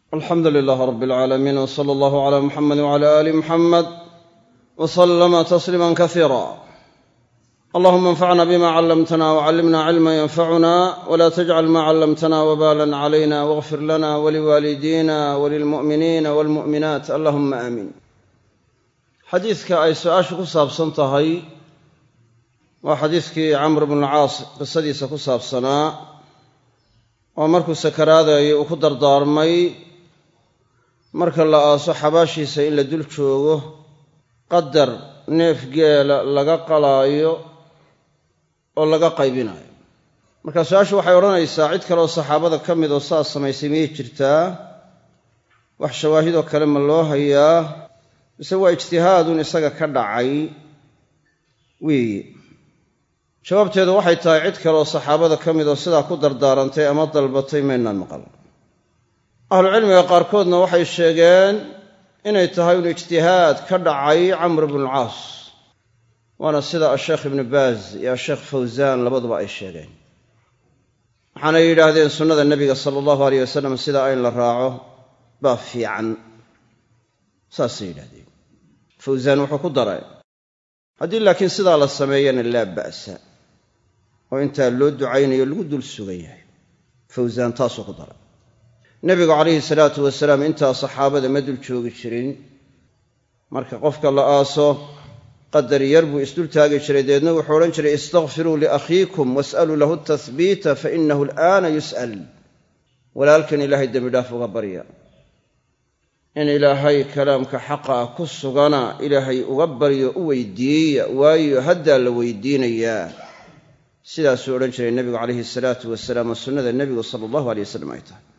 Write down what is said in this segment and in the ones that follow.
alxamdu lilaah rab اlcaalamiin wsala allahu cala muxamedi wcala aali muxamed wslama tasliima kasiira allahuma anfacna bima callamtana wcallimna cilma yanfacuna wla tajcal ma callamtana wbalan calayna wاغfir lana waliwaalidina walilmu'miniina walmu'minaat allahuma aamiin xadiidka ay su-aashu ku saabsan tahay waa xadiidkii camr bn alcaas qisadiisa ku saabsanaa oo markuu sakaraadayay uu ku dardaarmay marka la aaso xabaashiisa in la dul joogo qadar neef geela laga qalaayo oo laga qaybinayo marka su-aashu waxay odhanaysaa cid kaleoo saxaabada ka mid oo saas samaysay miyay jirtaa wax shawaahidoo kale ma loo hayaa mise waa ijtihaadun isaga ka dhacay weeye jawaabteedu waxay tahay cid kaleoo saxaabada ka mid oo sidaa ku dardaarantay ama dalbatay maynaan maqal ahlucilmiga qaarkoodna waxay sheegeen inay tahay un ijtihaad ka dhacay camr bnu alcaas waana sida asheekh ibnu baaz iyo asheekh fawsaan labaduba ay sheegeen waxaanay yidhaahdeen sunnada nebiga sala allahu aleyh wasalam sidaa in la raaco baa fiican saasay yidhahdeen fawsaan wuxuu ku daray haddii laakiin sidaa la sameeyana laa ba'sa oo intaa loo ducaynayo lagu dul sugan yahay fawsaan taasuu ku daray nebigu calayhi salaatu wasalaam intaa saxaabada ma dul joogi jirin marka qofka la aaso qadar yar buu isdul taagi jiray deedna wuxuu odhan jiray istakfiruu liakhiikum was'aluu lahu tahbiita fa inahu al'aana yus'al walaalkan ilaahay dembidhaaf uga barya in ilaahay kalaamka xaqa ah ku sugana ilaahay uga baryo u weydiiya waayo haddaa la weydiinayaa sidaasuu odhan jiray nebigu calayhi salaatu wasalaam oo sunnada nebigu sala allahu aleyh wasalam ay tahay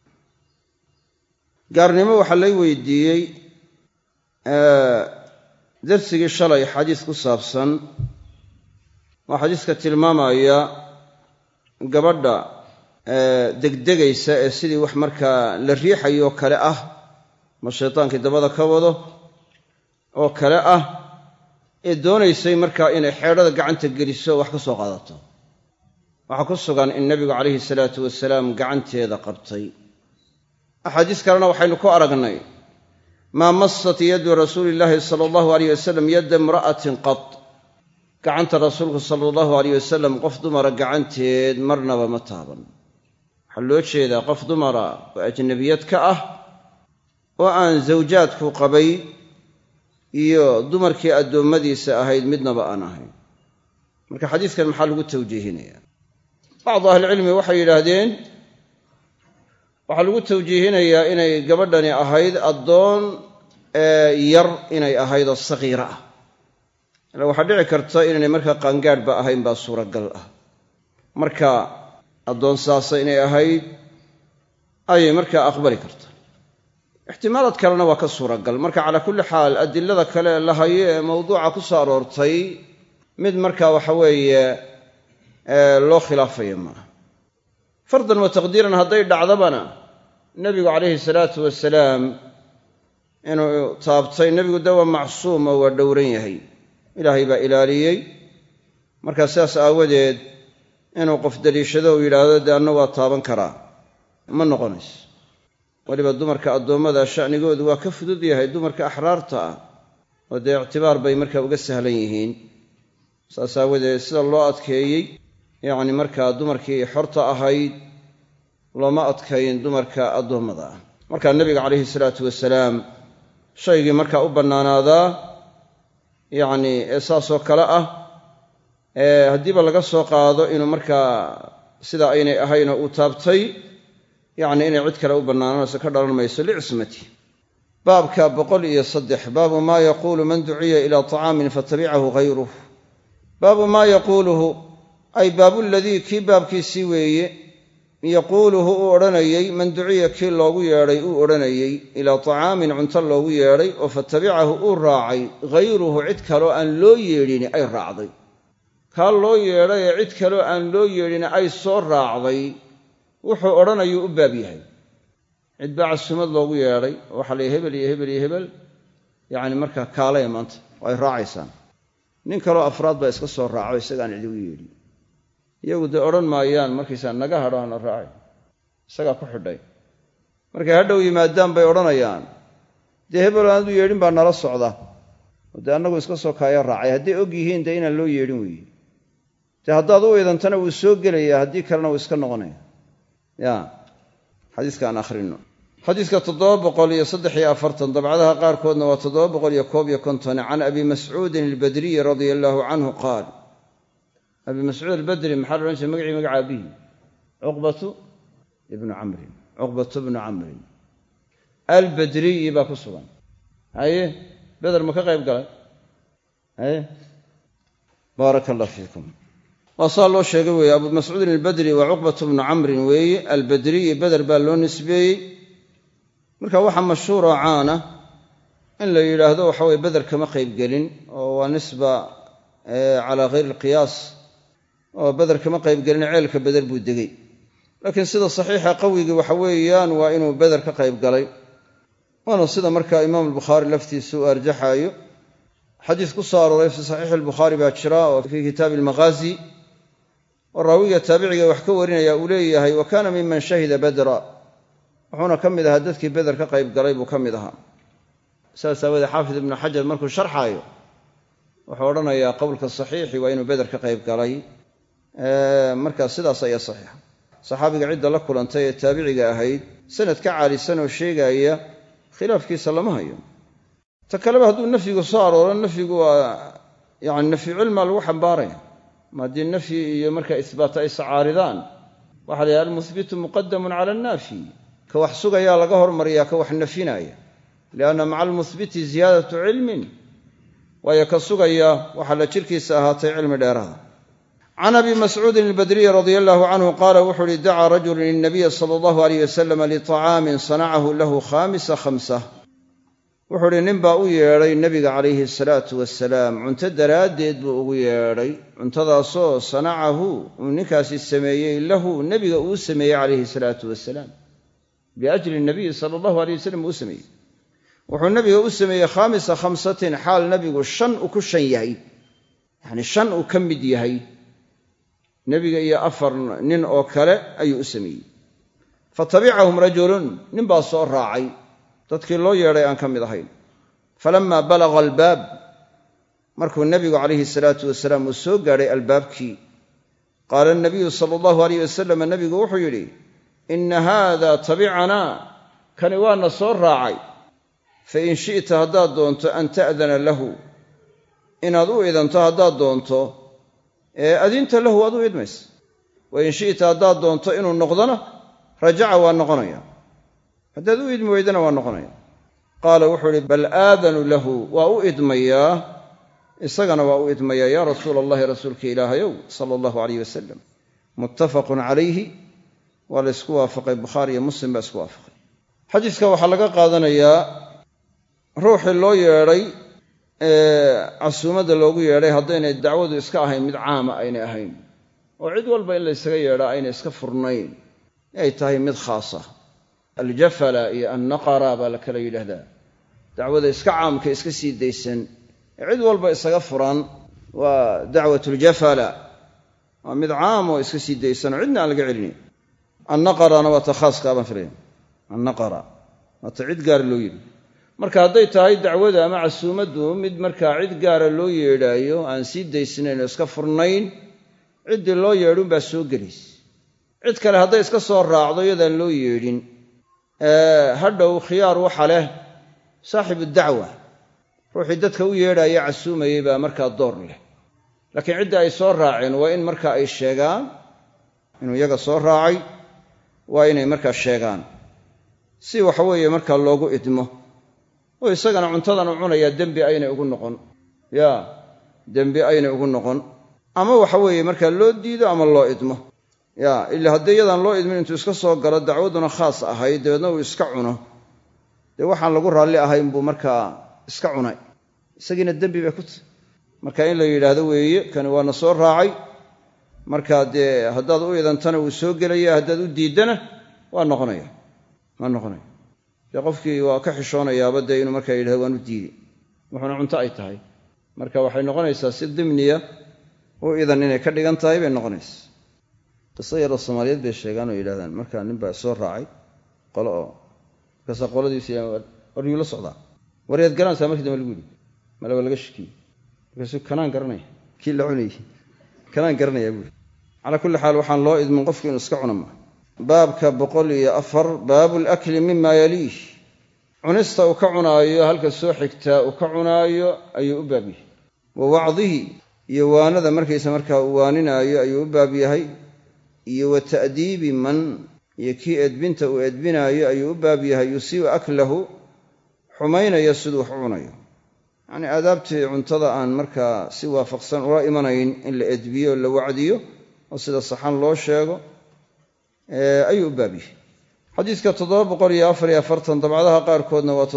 gaarnimo waxaa lay weydiiyey darsigii shalay xadiis ku saabsan waa xadiiska tilmaamaya gabadha degdegaysa ee sidii wax markaa la riixayoo kale ah ma shaytaankii dabada ka wado oo kale ah ee doonaysay markaa inay xeedhada gacanta geliso wax ka soo qaadato waxaa ku sugan in nebigu calayhi salaatu wasalaam gacanteeda qabtay axaadiis kalena waxaynu ku aragnay maa massat yadu rasuulillaahi sala allahu aleyh wasalam yadda imra'atin qad gacanta rasuulku sala allahu aleyh wasalam qof dumara gacanteed marnaba ma taaban waxaa loo jeedaa qof dumara oo ajnabiyad ka ah oo aan zawjaadku qabay iyo dumarkii addoommadiisa ahayd midnaba aan ahayn marka xadiiskan maxaa lagu tawjiihinayaa bacdu ahlicilmi waxay yidhaahdeen waxaa lagu tawjiihinayaa inay gabadhani ahayd addoon yar inay ahayd oo sagiira ah ila waxaa dhici karta inaynay markaa qaangaadhba ahayn baa suuragal ah marka addoon saasa inay ahayd ayay markaa aqbali karta ixtimaalaad kalena waa ka suuragal marka calaa kulli xaal adilada kale la hayo ee mawduuca ku soo aroortay mid markaa waxa weeye loo khilaafayo maaha fardan wa taqdiiran hadday dhacdabana nebigu calayhi salaatu wasalaam inuu taabtay nebigu de waa macsuum oo waa dhowran yahay ilaahay baa ilaaliyey markaa sidaas aawadeed inuu qof daliishado uu yidhaahdo dee anna waa taaban karaa ma noqonayso weliba dumarka addoommada sha'nigoodu waa ka fudud yahay dumarka axraarta ah oo dee ictibaar bay markaa uga sahlan yihiin saas aawadeed sida loo adkeeyey yacni markaa dumarkii xorta ahayd looma adkayn dumarka addoommada ah markaa nebiga calayhi salaatu wasalaam shaygii markaa u bannaanaadaa yacni ee saasoo kale ah haddiiba laga soo qaado inuu markaa sidaa aynay ahaynoo uu taabtay yacni inay cid kale u bannaananayso ka dhalan mayso licismati baabka 103 baabu maa yaquulu man duciya ilaa طacaamin fatabicahu hayruh baabu maa yaquuluhu ay baabuladii kii baabkiisii weeye yaquuluhu uu odhanayey man duciya kii loogu yeedhay uu odhanayey ilaa طacaamin cunto loogu yeedhay oo fatabicahu uu raacay hayruhu cid kaloo aan loo yeedhini ay raacday kaa loo yeedhay ee cid kaloo aan loo yeedhini ay soo raacday wuxuu odhanayuu u baab yahay cid baa casumad loogu yeedhay oo waxaa la hebel iyo hebel iyo hebel yacni markaa kaalaya maanta oo ay raacaysaan nin kaloo afraad baa iska soo raaco isagaan cidigu yeedhin iyagu dee odhan maayaan markaysaa naga hadho hana raacay isagaa ku xidhay markay hadhow yimaadaan bay odhanayaan dee hebel aan u yeedhin baa nala socda oo dee annagu iska soo kaaya raacay hadday og yihiin dee inaan loo yeedhin weeye dee haddaad u idantana wuu soo gelayaa haddii kalena wuu iska noqonaya ya xadiiska aan akhrino xadiiska 743 dabcadaha qaarkoodna waa 751 can abi mascuudin albadriyi radia allaahu canhu qaal abi mascuud albadri maxaa la odhan jiray magacii magaca abihi cuqbatu ibnu camrin albadriyi baa ku sugan haye beder ma ka qayb galay haye baaraka allah fiikum waa saa loo sheegay weeye abu mascuudin albadri waa cuqbatu ibnu camrin weeye albadriyi beder baa loo nisbeeyey marka waxaa mashhuuro caana in la yidhaahdo waxa weye beder kama qayb gelin oo waa nisba calaa hayri alqiyaas oo beder kama qayb gelin ceelka beder buu degay laakiin sida saxiixa qawigii waxa weeyaan waa inuu beder ka qayb galay waana sida markaa imaamu albukhaari laftiisa u arjaxaayo xadiis ku soo arooray fii saxiixi albukhaari baa jira oo fii kitaabi almaghaazi oo raawiga taabiciga wax ka warinaya uu leeyahay wa kaana miman shahida badra wuxuuna ka mid ahaa dadkii beder ka qayb galay buu ka mid ahaa saas aawoodee xaafid ibnu xajar markuu sharxaayo wuxuu odhanayaa qowlka saxiixi waa inuu beder ka qayb galay markaa sidaas ayaa saxiixa saxaabiga cidda la kulantay ee taabiciga ahayd sanad ka caalisan oo sheegaya khilaafkiisa lama hayo ta kaleba hadduu nafyigu soo arooro nafyigu waa yani nafyu cilmaa lagu xambaaraya ma haddii nafyi iyo markaa isbaat ay iscaaridaan waxaa la yidhaha almuhbitu muqadamun cala annaafi ka wax sugayaa laga hormariyaa ka wax nafyinaya lianna maca almuhbiti ziyaadatu cilmin waayo ka sugaya waxaa la jirkiisa ahaatay cilmi dheeraada can abi mascuudin albadriyi radia allaahu canhu qaala wuxuu uhi dacaa rajulun lilnabiyi sala allahu alayh wasalam liطacaamin sanacahu lahu khamisa wuxuu uhi nin baa u yeedhay nebiga calayhi asalaatu wasalaam cunto daraaddeed buu ugu yeedhay cuntadaasoo sanacahu uu ninkaasi sameeyey lahu nebiga uu sameeyey calayhi salaatu wasalaam biajli nabiyi sala allahu alayh wasalam uu sameeyey wuxuu nebiga u sameeyey khamisa khamsatin xaal nebigu 5 uu ku shan yahay yacni 5 uu ka mid yahay nebiga iyo 4 nin oo kale ayuu u sameeyey fatabicahum rajulun nin baa soo raacay dadkii loo yeedhay aan ka mid ahayn falammaa balaga albaab markuu nebigu calayhi salaatu wasalaam uu soo gaadhay albaabkii qaala anabiyu sala allahu alayh wasalam nebigu wuxuu yidhi inna haada tabicanaa kani waana soo raacay fa in shi'ta haddaad doonto an ta'dana lahu inaad u idanto haddaad doonto adinta lahu waad u idmaysa wa in shi'ta haddaad doonto inuu noqdona rajaca waa noqonaya haddaad u idmi weydana waa noqonaya qaala wuxuu idhi bal aadanu lahu waa u idmayaa isagana waa u idmayaa yaa rasuula allahi rasuulka ilaahayow sala allahu alayh wasalam muttafaqun calayhi waa la ysku waafaqay bukhaari iyo muslim baa isku waafaqay xadiiska waxaa laga qaadanayaa ruuxii loo yeedhay casuumadda loogu yeedhay haddaynay dacwadu iska ahayn mid caama aynay ahayn oo cid walba in la ysaga yeedhaa aynay iska furnayn ay tahay mid khaasa aljafala iyo annaqara baa la kala yidhaahdaa dacwada iska caamka iska sii daysan ee cid walba isaga furan waa dacwatuljafala waa mid caam oo iska sii daysan oo cidna aan laga celinayn annaqarana waa ta khaaska baan filaya annaqara waa ta cid gaara loo yidhi marka hadday tahay dacwada ama casuumaddu mid markaa cid gaara loo yeedhaayo aan sii daysnayn oo iska furnayn ciddii loo yeedhunbaa soo gelaysa cid kale hadday iska soo raacdo iyadaan loo yeedhin hadhow khiyaar waxa leh saaxibu dacwa ruuxii dadka u yeedhaya casuumayey baa markaa door leh laakiin cidda ay soo raaceen waa in markaa ay sheegaan inuu iyaga soo raacay waa inay markaa sheegaan si waxaweeye markaa loogu idmo oo isagana cuntadan u cunayaa dembi aynay ugu noqon dembi aynay ugu noqon ama waxaweeye markaa loo diido ama loo idmo ilaa haddii iyadaan loo idmin intuu iska soo galo dacwaduna khaas ahayd dabeedna uu iska cuno dee waxaan lagu raalli ahayn buu markaa iska cunay isagiina dembi bay ku tahy marka in la yidhaahdo weeye kani waana soo raacay markaa dee haddaad u idantana wuu soo gelaya haddaad u diiddana waa noqonaya dee qofkii waa ka xishoonayaaba dee inuu markaa yidhahdo waan u diiday wuxuuna cunto ay tahay marka waxay noqonaysaa si dimniya u idan inay ka dhigan tahay bay noqonaysaa qiso yaroo soomaaliyeed bay sheegaan oo yidhahdaan markaa nin baa soo raacay qolo oo markaasaa qoladiisi war yuu la socdaa waryaad garanaysaa markii dambe lagu yidhi malaba laga shakiyey markaasuu kanaan garanaya kii la cunayey kanaan garanayaa buuri calaa kulli xaal waxaan loo idmin qofku inuu iska cuna maa baabka 104 baabu lakli mima yaliih cunista uu ka cunaayo halka soo xigtaa uu ka cunaayo ayuu u baab yahay wa wacdihi iyo waanada markaysa markaa uu waaninaayo ayuu u baab yahay iyo wa ta'diibi man iyo kii edbinta uu edbinaayo ayuu u baab yahay yusii'u aklahu xumaynaya siduu wax u cunayo yacnii aadaabtii cuntada aan markaa si waafaqsan ula imanayn in la edbiyo o la wacdiyo oo sida saxan loo sheego ayuu u baab yahay xadiidka 744 dabcadaha qaarkoodna waa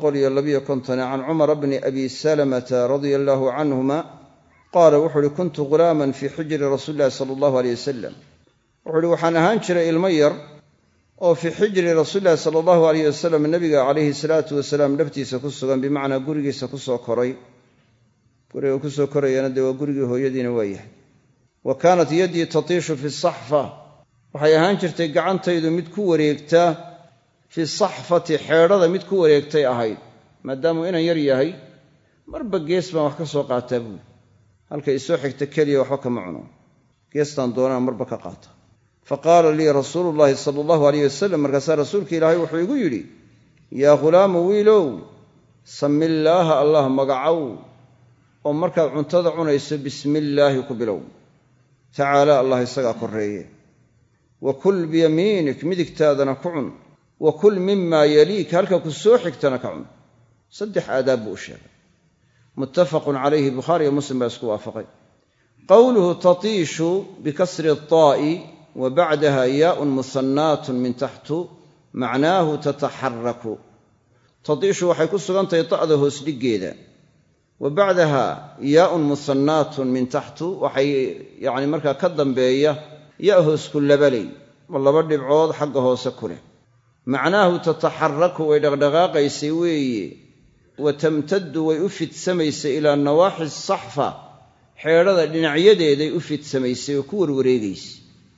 752 can cumara bni abi salamata radia allaahu canhuma qaala wuxuu uhi kuntu ghulaaman fii xijri rasuuli illahi sala allahu aleyh wasalam wuxuu uhi waxaan ahaan jiray ilmo yar oo fii xijri rasuulillahi sala allahu aleyh wasalam nabiga calayhi salaatu wasalaam dhabtiisa ku sugan bimacnaa gurigiisa ku soo koray guriga ku soo korayana dee waa gurigii hooyadiina waa yahay wa kaanat yaddii tatiishu fi saxfa waxay ahaan jirtay gacantaydu mid ku wareegta fi saxfati xeedhada mid ku wareegtay ahayd maadaamuu inan yar yahay marba gees baan wax ka soo qaataa buuli halkay isoo xigta keliya waxba kama cuno geestaan doonaan marba ka qaata faqaala lii rasuulu llaahi sala allahu aleyh wasalam markaasaa rasuulka ilaahay wuxuu igu yidhi yaa ghulaamu wiilow sami illaaha allah magacow oo markaad cuntada cunayso bismillaahi ku bilow tacaala allah isagaa korreeye wa kul biyamiinik midigtaadana ku cun wa kul mimaa yaliik halka ku soo xigtana ka cun 3 aadaab buu u sheegay muttafaqun calayhi bukhaari iyo muslim baa isku waafaqay qowluhu tatiishu bikasri الطaa'i wa bacdaha yaaءun musannaatun min taxtu macnaahu tataxaraku tatiishu waxay ku sugan tahay ta'da hoos dhiggeeda wa bacdaha yaaءun musannaatun min taxtu waxay yacni markaa ka dambeeya ya hoos ku labalay oo 2 dhibcood xagga hoose ku leh macnaahu tataxaraku way dhaqdhaqaaqaysay weeye wa tamtaddu way u fidsamaysay ilaa nawaaxi saxfa xeedhada dhinacyadeeday u fidsamaysay oo ku warwareegaysay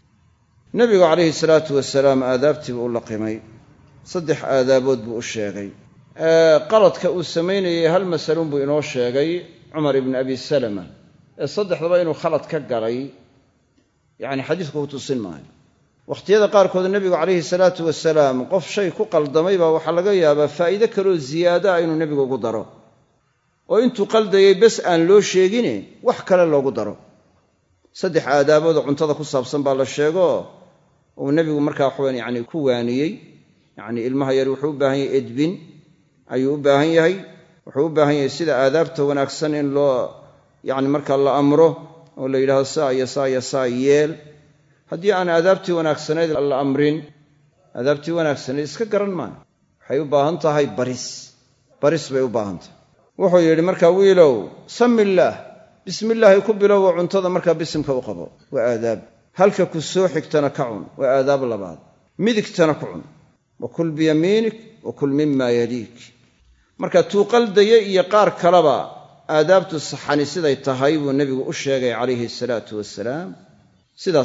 nebigu calayhi salaatu wasalaam aadaabtii buu u laqimay 3 aadaabood buu u sheegay qaladka uu samaynayay hal masalun buu inoo sheegay cumar ibni abi salama ee 3daba inuu khalad ka galay yacni xadiidku ku tusin maayo wakhtiyada qaarkood nebigu calayhi salaatu wasalaam qof shay ku qaldamay baa waxaa laga yaabaa faa'iide kaloo ziyaadaa inuu nebigu ugu daro oo intuu qaldayay bes aan loo sheegine wax kale loogu daro 3 aadaabooda cuntada ku saabsan baa la sheego uu nebigu markaa waxweyn yacni ku waaniyey yacni ilmaha yar wuxuu u baahan yahay edbin ayuu u baahan yahay wuxuu u baahan yahay sida aadaabta wanaagsan in loo yacni markaa la amro oo la yidhahdo saa iyo saa iyo saa yeel haddii aan aadaabtii wanaagsanayd la amrin aadaabtii wanaagsanayd iska garan maayo waxay u baahan tahay baris bay u baahan tahay wuxuu yidhi markaa wiilow sami illaah bismillaahi ku bilowo cuntada markaa bisimka u qabo waa aadaab halka ku soo xigtana ka cun waa aadaab labaad midigtana ku cun wa kul biyamiinik wa kul mimaa yaliik marka tuu qaldaya iyo qaar kaleba aadaabtu saxani siday tahay buu nebigu u sheegay calayhi salaatu wasalaam sidaas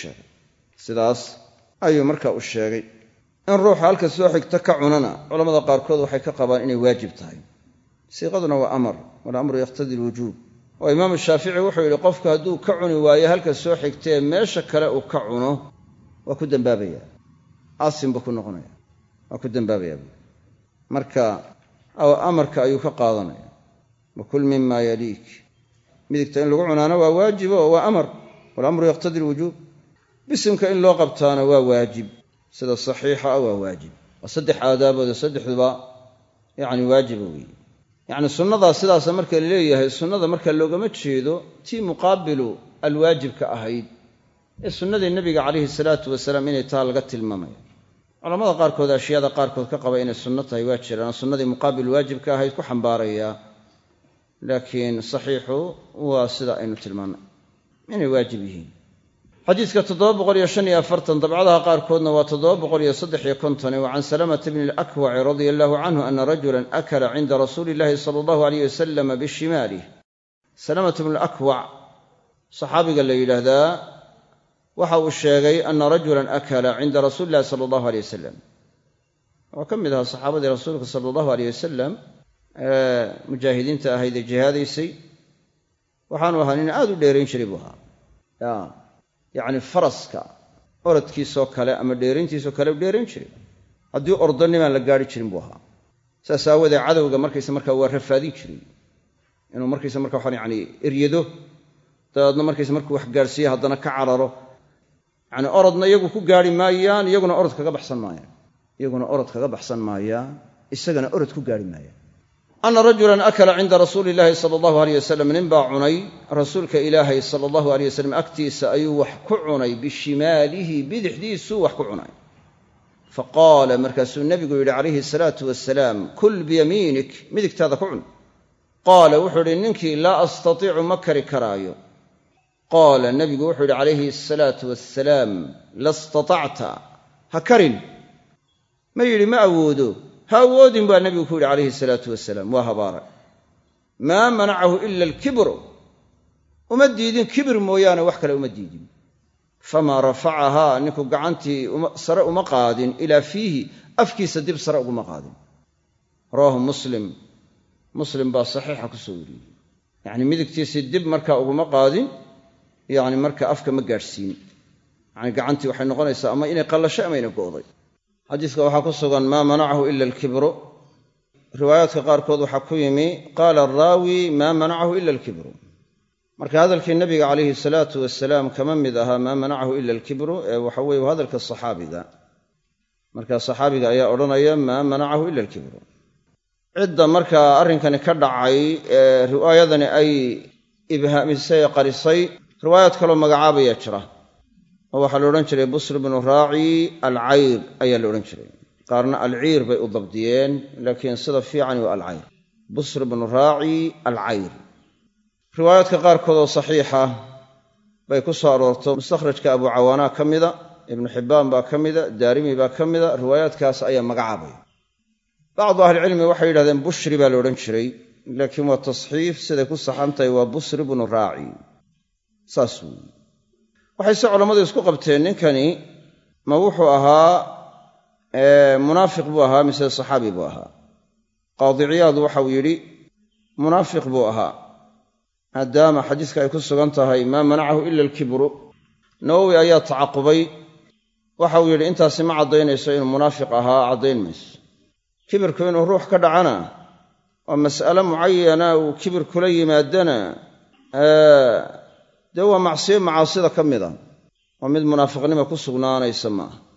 ayuu markaa u sheegay in ruuxa halka soo xigta ka cunana culammada qaarkood waxay ka qabaan inay waajib tahay siiqaduna waa amar walamru yaqtadi alwujuub oo imaamu shaafici wuxuu yidhi qofku hadduu ka cuni waayo halka soo xigtee meesha kale uu ka cuno waa ku dembaabayaa aasim buu ku noqonaya waa ku dembaabayaa buu marka amarka ayuu ka qaadanaya wa kul mimaa yaliik midigta in lagu cunaana waa waajibo oo waa amar walamru yaqtadi alwujuub bisimka in loo qabtaana waa waajib sida saxiixa ah waa waajib waa 3 aadaabooda 3duba yacni waajiba weeye yacni sunnadaa sidaasa marka la leeyahay sunnada marka loogama jeedo tii muqaabilu alwaajibka ahayd ee sunnadii nebiga calayhi salaatu wasalaam inay taa laga tilmaamaya culamada qaarkood ashyaada qaarkood ka qaba inay sunno tahay waa jiraan sunnadii muqaabil waajibka ahayd ku xambaaraya laakiin saxiixu waa sida aynu tilmaannay inay waajib yihiin xadiidka 745 dabcadaha qaarkoodna waa 753 wa can salamata bni alakwaci radia allahu canhu ana rajulan akala cinda rasuuli illahi sala allahu aleyh wasalam bishimaalih salamata bnu alakwac saxaabiga la yidhaahdaa waxa uu sheegay ana rajulan akala cinda rasuuli illahi sala allahu aleyh wasalam oo ka mid ahaa saxaabadii rasuulka sala allahu alayh wasalam mujaahidiinta ahayd ee jihaadaysay waxaanu ahaa nin aad u dheerayn jiray buu ahaa yacni faraska orodkiisoo kale ama dheerayntiisoo kale u dheerayn jiray haddii ordanimaan la gaari jirin buu ahaa saas aawadee cadowga markaysa markaa waa rafaadin jiray inuu markaysa marka waxaan yani eryado dabeedna markaysa markuu wax gaadhsiiya haddana ka cararo yacni orodna iyagu ku gaari maayaan iyaguna orod kaga baxsan maayaan isagana orod ku gaari maayaan ana rajulan akala cinda rasuuli illaahi sala allahu alayh wasalam nin baa cunay rasuulka ilaahay sala allahu alayh wasalam agtiisa ayuu wax ku cunay bishimaalihi bidixdiisuu wax ku cunay faqaala markaasuu nebigu yidhi calayhi asalaatu wasalaam kul biyamiinik midigtaada ku cun qaala wuxuu idhi ninkii laa astatiicu ma kari karaayo qaala nebigu wuxuu yidhi calayhi asalaatu wassalaam lastatacta ha karin ma yidhi ma awoodo ha awoodin baa nebigu ku yidhi calayhi salaatu wasalaam waa habaaray maa manacahu ila alkibru uma diidin kibir mooyaane wax kale uma diidin famaa rafacahaa ninku gacantii sare uma qaadin ilaa fiihi afkiisa dib sare uguma qaadin rawaahu muslim baa saxiixa ku soo wariyey yacni midigtiisii dib markaa uguma qaadin yacni marka afka ma gaadhsiin yacni gacantii waxay noqonaysaa ama inay qallasho ama inay go'day xadiiska waxaa ku sugan maa manacahu ila alkibru riwaayaadka qaarkood waxaa ku yimi qaala araawi maa manacahu ila alkibru marka hadalkii nabiga calayhi salaatu wasalaam kama mid ahaa maa manacahu ila alkibru ee waxa weeye waa hadalka saxaabiga marka saxaabiga ayaa odhanaya maa manacahu ila alkibru cidda markaa arrinkani ka dhacay ee riwaayadani ay ibhaamisay ee qarisay riwaayaad kaloo magacaabaya jira oo waxaa la odhan jiray busr bnu raaci alcayr ayaa la odhan jiray qaarna alciir bay u dabdiyeen laakiin sida fiican waa alcayr busr bnu raaci alcayr riwaayaadka qaarkood oo saxiixa bay ku soo aroorto mustakhrajka abu cawaana ka mida ibnu xibbaan baa ka mida daarimi baa ka mida riwaayaadkaas ayaa magacaabaya bacdu ahlicilmi waxay yidhahdeen bushri baa la odhan jiray laakiin waa tasxiif siday ku saxantahay waa busr bnu raaci saas weeye waxayse culammadu isku qabteen ninkani ma wuxuu ahaa munaafiq buu ahaa mise saxaabi buu ahaa qaadi ciyaad waxau yidhi munaafiq buu ahaa maadaama xadiiska ay ku sugan tahay maa manacahu ila alkibru nawowi ayaa tacaqubay waxau yidhi intaasi ma caddaynayso inuu munaafiq ahaa caddayn mayso kibirku inuu ruux ka dhacana oo mas'ale mucayana uu kibir kula yimaadana dee waa macsiyo macaasida ka mida oo mid munaafiqnima ku sugnaanaysa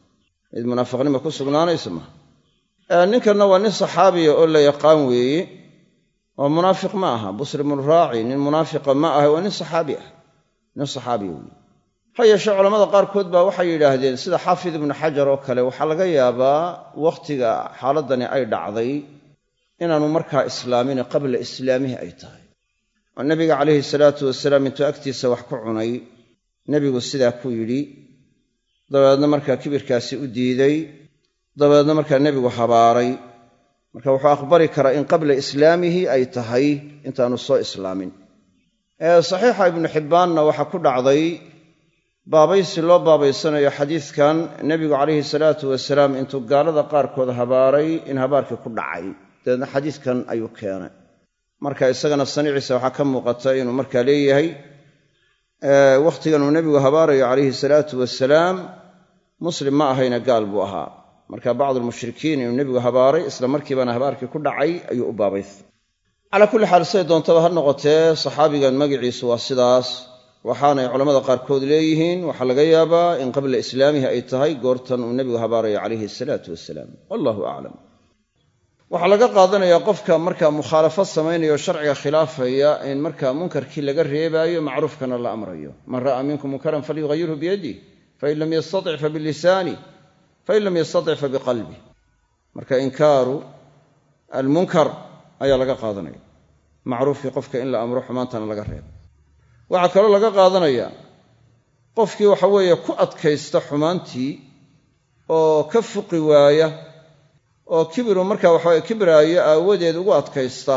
maaha ninkanna waa nin saxaabiya oo la yaqaan weeye oo munaafiq ma aha busr bnu raaci nin munaafiqa ma aha waa nin saxaabiya weeye ha yeeshee culamada qaarkood baa waxay yidhaahdeen sida xaafid ibnu xajar oo kale waxaa laga yaabaa wakhtiga xaaladdani ay dhacday inaanu markaa islaamin qabla islaamihi ay tahay oo nebiga calayhi salaatu wasalaam intuu agtiisa wax ku cunay nebigu sidaa ku yidhi dabeedna markaa kibirkaasi u diiday dabeedna markaa nebigu habaaray marka wuxuu aqbali karaa in qabla islaamihi ay tahay intaanu soo islaamin saxiixa ibnu xibbaanna waxaa ku dhacday baabaysi loo baabaysanayo xadiidkan nebigu calayhi salaatu wasalaam intuu gaalada qaarkood habaaray in habaarkii ku dhacay dabeedna xadiidkan ayuu keenay marka isagana saniciisa waxaa ka muuqata inuu markaa leeyahay wakhtigan uu nebigu habaarayo calayhi salaatu wasalaam muslim ma ahayna gaal buu ahaa marka bacdulmushrikiin inuu nebigu habaaray isla markiibana habaarkii ku dhacay ayuu u baabaystay calaa kulli xaal siday doontaba ha noqotee saxaabigan magaciisu waa sidaas waxaanay culammada qaarkood leeyihiin waxaa laga yaabaa in qabla islaamihi ay tahay goortan uu nebigu habaarayo calayhi salaatu wasalaam wallahu aclam waxaa laga qaadanayaa qofka markaa mukhaalafad samaynaya oo sharciga khilaafaya in markaa munkarkii laga reebaayo macruufkana la amrayo man ra'aa minkum munkaran falyughayyirhu biyadih fain lam yastatic fabilisanih fain lam yastatic fabiqalbih marka inkaaru almunkar ayaa laga qaadanaya macruufkii qofka in la amro xumaantana laga reebo waxaa kaloo laga qaadanayaa qofkii waxa weeye ku adkaysta xumaantii oo ka fuqi waaya oo kibiru markaa waxaweye kibraayo aawadeed ugu adkaysta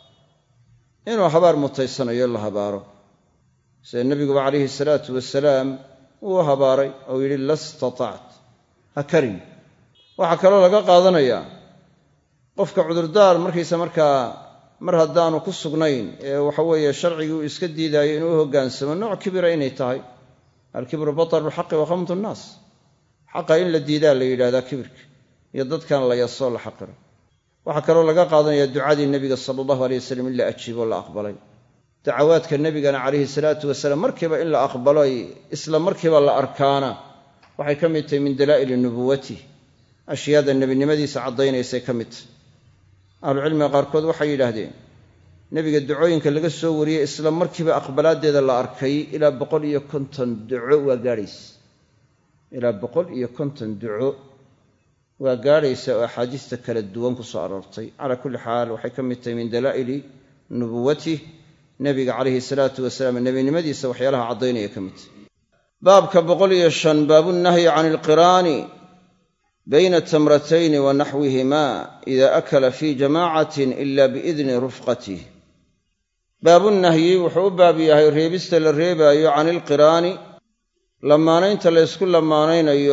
inuu habaar mutaysanayo la habaaro sida nebiguba calayhi salaatu wasalaam uu habaaray oo yidhi lastataact ha karin waxaa kaloo laga qaadanayaa qofka cudurdaar markiisa markaa mar haddaanu ku sugnayn ee waxaweeye sharcigii uu iska diidaayo inuu u hoggaansamo nooc kibira inay tahay. alkibru bataru lxaqi wa khamtu nnaas, xaqa in la diidaa la yidhahdaa kibirka, iyo dadkan la yasoo la xaqiro. waxaa kaloo laga qaadanayaa ducadii nebiga sala allahu alay wasalam in la ajiiboo la aqbalay. dacawaadka nebigana calayhi salaatu wasalaam markiiba in la aqbalo isla markiiba la arkaana waxay ka mid tahay min dalaa'ili nubuwatih, ashyaada nebinimadiisa caddaynaysay ka mid tahay. ahlucilmiga qaarkood waxay yidhaahdeen nebiga ducooyinka laga soo wariyey isla markiiba aqbalaaddeeda la arkay ilaa 150 duco waa gaadhaysa. ilaa 150 duco waa gaadhaysa oo axaadiista kala duwan ku soo aroortay. calaa kulli xaal waxay ka mid tahay min dalaa'ili nubuwatih, nebiga calayhi salaatu wasalaam nebinimadiisa waxyaalaha caddaynaya ka mid tahay. baabka 105 baabunahyi can ilqiraani bayna tamratayni wa naxwihima ida akala fii jamaacatin ila biidni rufqatih. baabunahyi wuxuu u baab yahay reebista la reebaayo can ilqiraani lamaanaynta laysku lamaanaynayo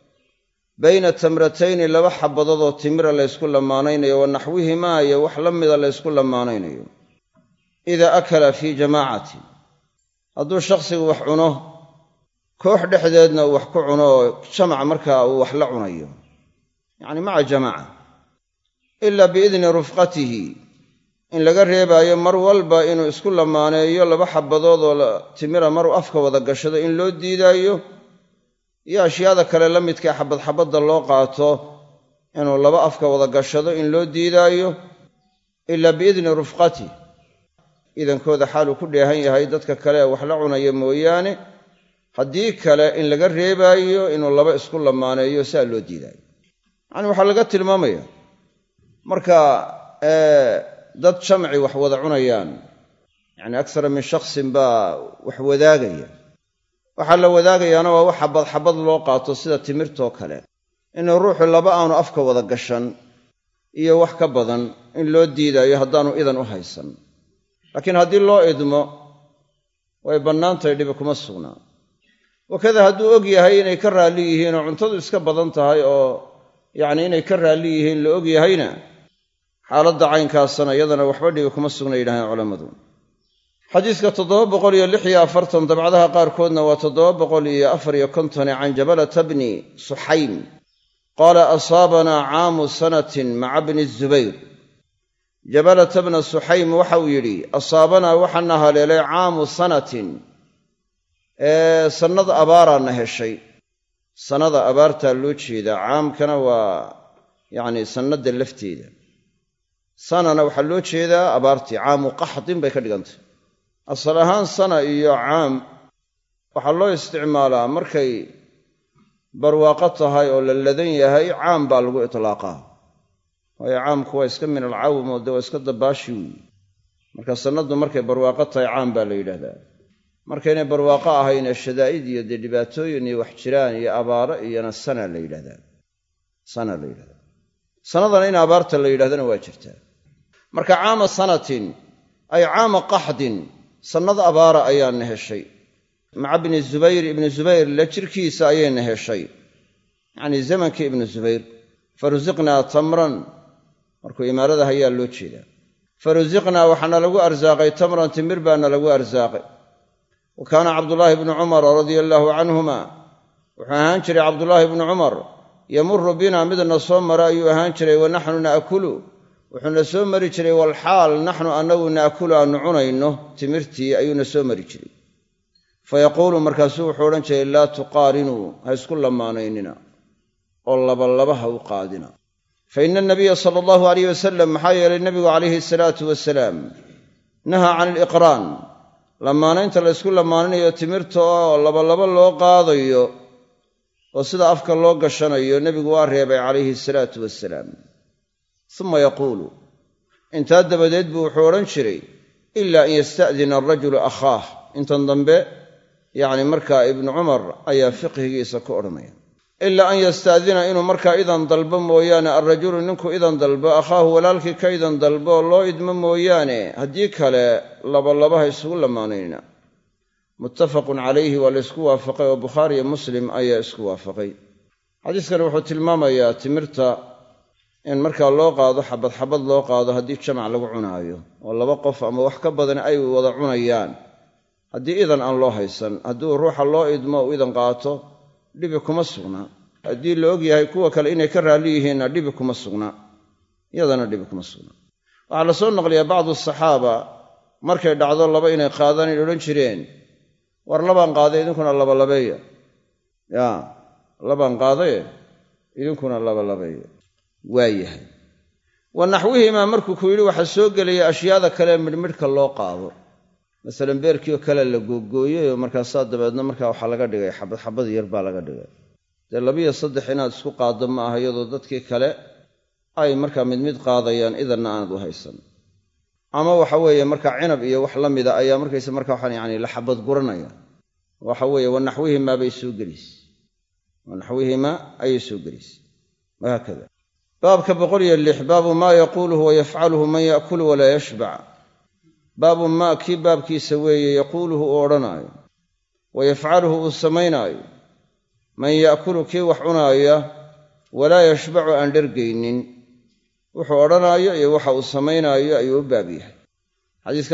bayna tamratayni laba xabadood oo timira laysku lamaanaynayo wa naxwihimaa iyo wax la mida laysku lamaanaynayo idaa akala fii jamaacatin, hadduu shakhsigu wax cuno koox dhexdeedna uu wax ku cuno oo jamac markaa uu wax la cunayo, yacni maca jamaaca, ilaa biidni rufqatihi, in laga reebaayo mar walba inuu isku lamaaneeyo laba xabadood oo timira maruu afka wada gashado in loo diidaayo, iyo ashyaada kale la midkaa xabad xabadda loo qaato inuu laba afka wada gashado in loo diidaayo, ilaa biidni rufqatihi, idankooda xaaluu ku dheehan yahay dadka kale ee wax la cunaya mooyaane, haddii kale in laga reebaayo inuu laba isku lamaaneeyo saa loo diidaayo. yacni waxaa laga tilmaamaya marka dad jamci wax wada cunayaan, yacni aksara min shaksin baa wax wadaagaya. waxaa la wadaagayaana waa wax xabad xabad loo qaato sida timirtoo kale, inuu ruuxu laba aanu afka wada gashan iyo wax ka badan in loo diidaayo haddaanu idan u haysan. laakiin haddii loo idmo way bannaantahay, dhibi kuma sugnaa. wakada hadduu og yahay inay ka raalli yihiin oo cuntadu iska badan tahay oo yacni inay ka raalli yihiin la og yahayna, xaaladda caynkaasana iyadana waxba dhibi kuma sugna yidhahdeen culammadu. xadiiska 746 dabcadaha qaarkoodna waa 754 can jabalata bni suxaym qaala asaabanaa caamu sanatin maca bni zubayr. jabalata bna suxaym waxa uu yidhi asaabanaa waxaana haleelay caamu sanatin, sannada abaaraana heshay. sannada abaartaa loo jeedaa, caamkana waa yacni sannada lafteeda, sanana waxaa loo jeedaa abaartii. caamu qaxdin bay ka dhigantay. asal ahaan sana iyo caam waxaa loo isticmaalaa markay barwaaqo tahay oo la ladan yahay, caam baa lagu itlaaqaa. waayo caamku waa iska min alcawm oo de waa iska dabaashi weyi. marka sannadu markay barwaaqo tahay caam baa la yidhahdaa. markaynay barwaaqo ahayne shadaa'id iyo dee dhibaatooyin iyo wax jiraan iyo abaaro iyona sana la yidhahdaa. sanadana in abaarta la yidhahdana waa jirtaa. marka caama sanatin ay caama qaxdin, sannada abaara ayaana heshay, maca bni zubayr, ibni zubayr la jirkiisa ayayna heshay, yacnii zamankii ibnu zubayr. farusiqnaa tamran, markuu imaarada hayaa loo jeedaa. farusiqnaa waxaana lagu arsaaqay tamran, timir baana lagu arsaaqay. wa kaana cabdullaahi bnu cumar radia allaahu canhuma, wuxuu ahaan jiray cabdullaahi bnu cumar yamuru bina midna soo mara ayuu ahaan jiray, wa naxnu naakulu, wuxuuna soo mari jiray walxaal naxnu annagu naakulu aanu cunayno timirtii ayuuna soo mari jiray. fayaquulu markaasuu wuxuu odhan jiray laa tuqaarinuu, ha isku lamaanaynina oo labalaba ha u qaadina. fa ina anabiya sala allahu alayh wasalam, maxaa yeelay nebigu calayhi salaatu wasalaam nahaa can iliqraan, lamaanaynta la ysku lamaaninayo timirta oo labalaba loo qaadayo oo sida afka loo gashanayo, nebigu waa reebay calayhi salaatu wasalaam. uma yaquulu, intaa dabadeed buu wuxuu odhan jiray ilaa an yasta'dina arajulu akhaah. intan dambe yacni markaa ibnu cumar ayaa fiqhigiisa ku odhanaya. ilaa an yasta'dina, inuu markaa idan dalbo mooyaane, alrajulu ninku idan dalbo, akhaahu walaalkii ka idan dalbo oo loo idmo mooyaane, haddii kale labalabaha isugu lamaanaynina. muttafaqun calayhi waa la isku waafaqay oo bukhaari iyo muslim ayaa isku waafaqay. xadiiskani wuxuu tilmaamayaa timirta in markaa loo qaado xabad xabad loo qaado haddii jamac lagu cunaayo oo laba qof ama wax ka badan ay wada cunayaan haddii idan aan loo haysan hadduu ruuxa loo idmo uu idan qaato dhibi kuma sugna haddii la og yahay kuwa kale inay ka raalli yihiinna dhibi kuma sugna iyadana dhibi kuma sugna waxaa la soo naqliyaa bacdu saxaaba markay dhacdo laba inay qaadaan inay odhan jireen war labaan qaaday idinkuna labalabeeya labaan qaadaye idinkuna labalabeeya waa yahay wa naxwihimaa markuu ku yidhi waxaa soo gelaya ashyaada kale midhmidhka loo qaado masalan beerkii oo kale la googooyey oo markaasaa dabeedna markaa waxaa laga dhigay xabad yar baa laga dhigay dee 2 iyo 3 inaad isku qaaddo ma aha iyadoo dadkii kale ay markaa mid qaadayaan idanna aanad u haysan ama waxa weeye markaa cinab iyo wax la mida ayaa markaysa markaa waxaan yacni la xabad guranaya waxa weeye wanaxwihimaa bay soo gelaysa wanaxwihimaa ayay soo gelaysa wahaakada baabka 106 baabu maa yaquuluhu wa yafcaluhu man yaakulu walaa yashbac baabu maa kii baabkiisa weeye yaquuluhu uu odhanaayo wa yafcaluhu uu samaynaayo man yaakulu kii wax cunaaya walaa yashbacu aan dhergaynin wuxuu odhanaayo iyo waxa uu samaynaayo ayuu u baab yahay xadiiska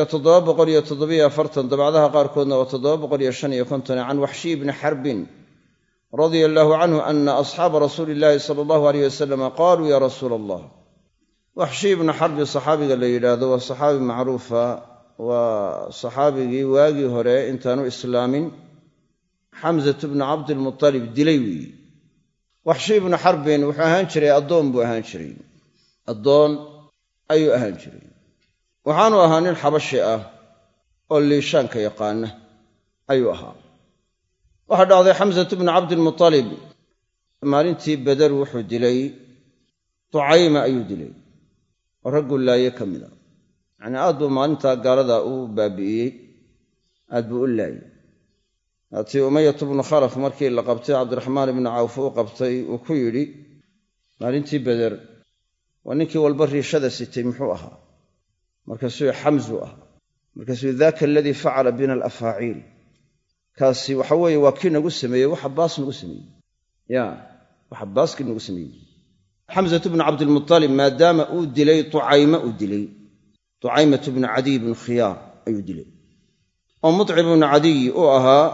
747 dabcadaha qaarkoodna waa 755 can waxshi ibni xarbin radia allaahu canhu ana asxaaba rasuuli illaahi sala allahu alayh wasalam qaaluu ya rasuula allah waxshi ibnu xarbi saxaabiga la yidhaahdo waa saxaabi macruufa waa saxaabigii waagii hore intaanu islaamin xamsatu bnu cabdilmutalib dilay weeye waxshi ibnu xarbin wuxuu ahaan jiray addoon buu ahaan jiray addoon ayuu ahaan jiray waxaanu ahaa nin xabashi ah oo liishaanka yaqaana ayuu ahaa waxaa dhacday xamsatu bnu cabdilmutalib maalintii beder wuxuu dilay tucayma ayuu dilay oo ragguu laaye ka mida yacnii aad buu maalintaa gaalada u baabi'iyey aad buu u laayey haatii umayatu bnu khalaf markii la qabtay cabdiraxmaan ibnu cawf u qabtay uu ku yidhi maalintii beder waa ninkii walba riishada sitay muxuu ahaa markaasuu xamsu ahaa markaasuu daaka aladii facala bina alafaaciil kaasi waxa weeye waa kii nagu sameeyey waxa baas nagu sameeyey waxa baaskii nagu sameeyey xamsatu bnu cabdilmutalib maadaama uu dilay tucayma uu dilay tucaymatu bnu cadiy bnu khiyaar ayuu dilay oo mudcim ibnu cadiy uu ahaa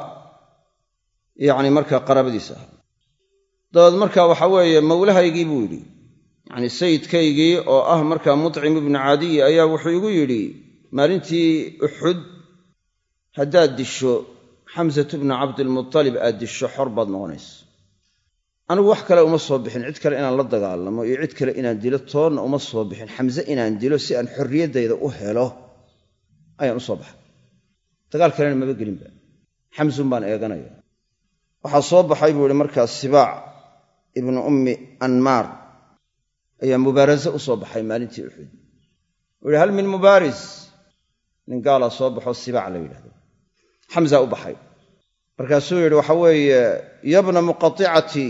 yacni markaa qaraabadiisa ahaa dabeed markaa waxa weeye mawlahaygii buu yidhi yacni sayidkaygii oo ah markaa mudcim ibnu cadiy ayaa wuxuu igu yidhi maalintii uxud haddaad disho xamsatu bnu cabdilmutalib aad disho xor baad noqonaysa anigu wax kale uma soo bixin cid kale inaan la dagaalamo iyo cid kale inaan dilo toonna uma soo bixin xamse inaan dilo si aan xorriyaddayda u helo ayaan u soo baxay dagaal kalena maba gelinba xamsun baan eeganaya waxaa soo baxay buu ihi markaa sibaac ibnu ummi anmaar ayaa mubaarase u soo baxay maalintii uxud uu yihi hal min mubaaris nin gaalaa soo baxo sibaac la yidhahdo xamsa u baxay markaasuu yidhi waxa weeye yabna muqaticati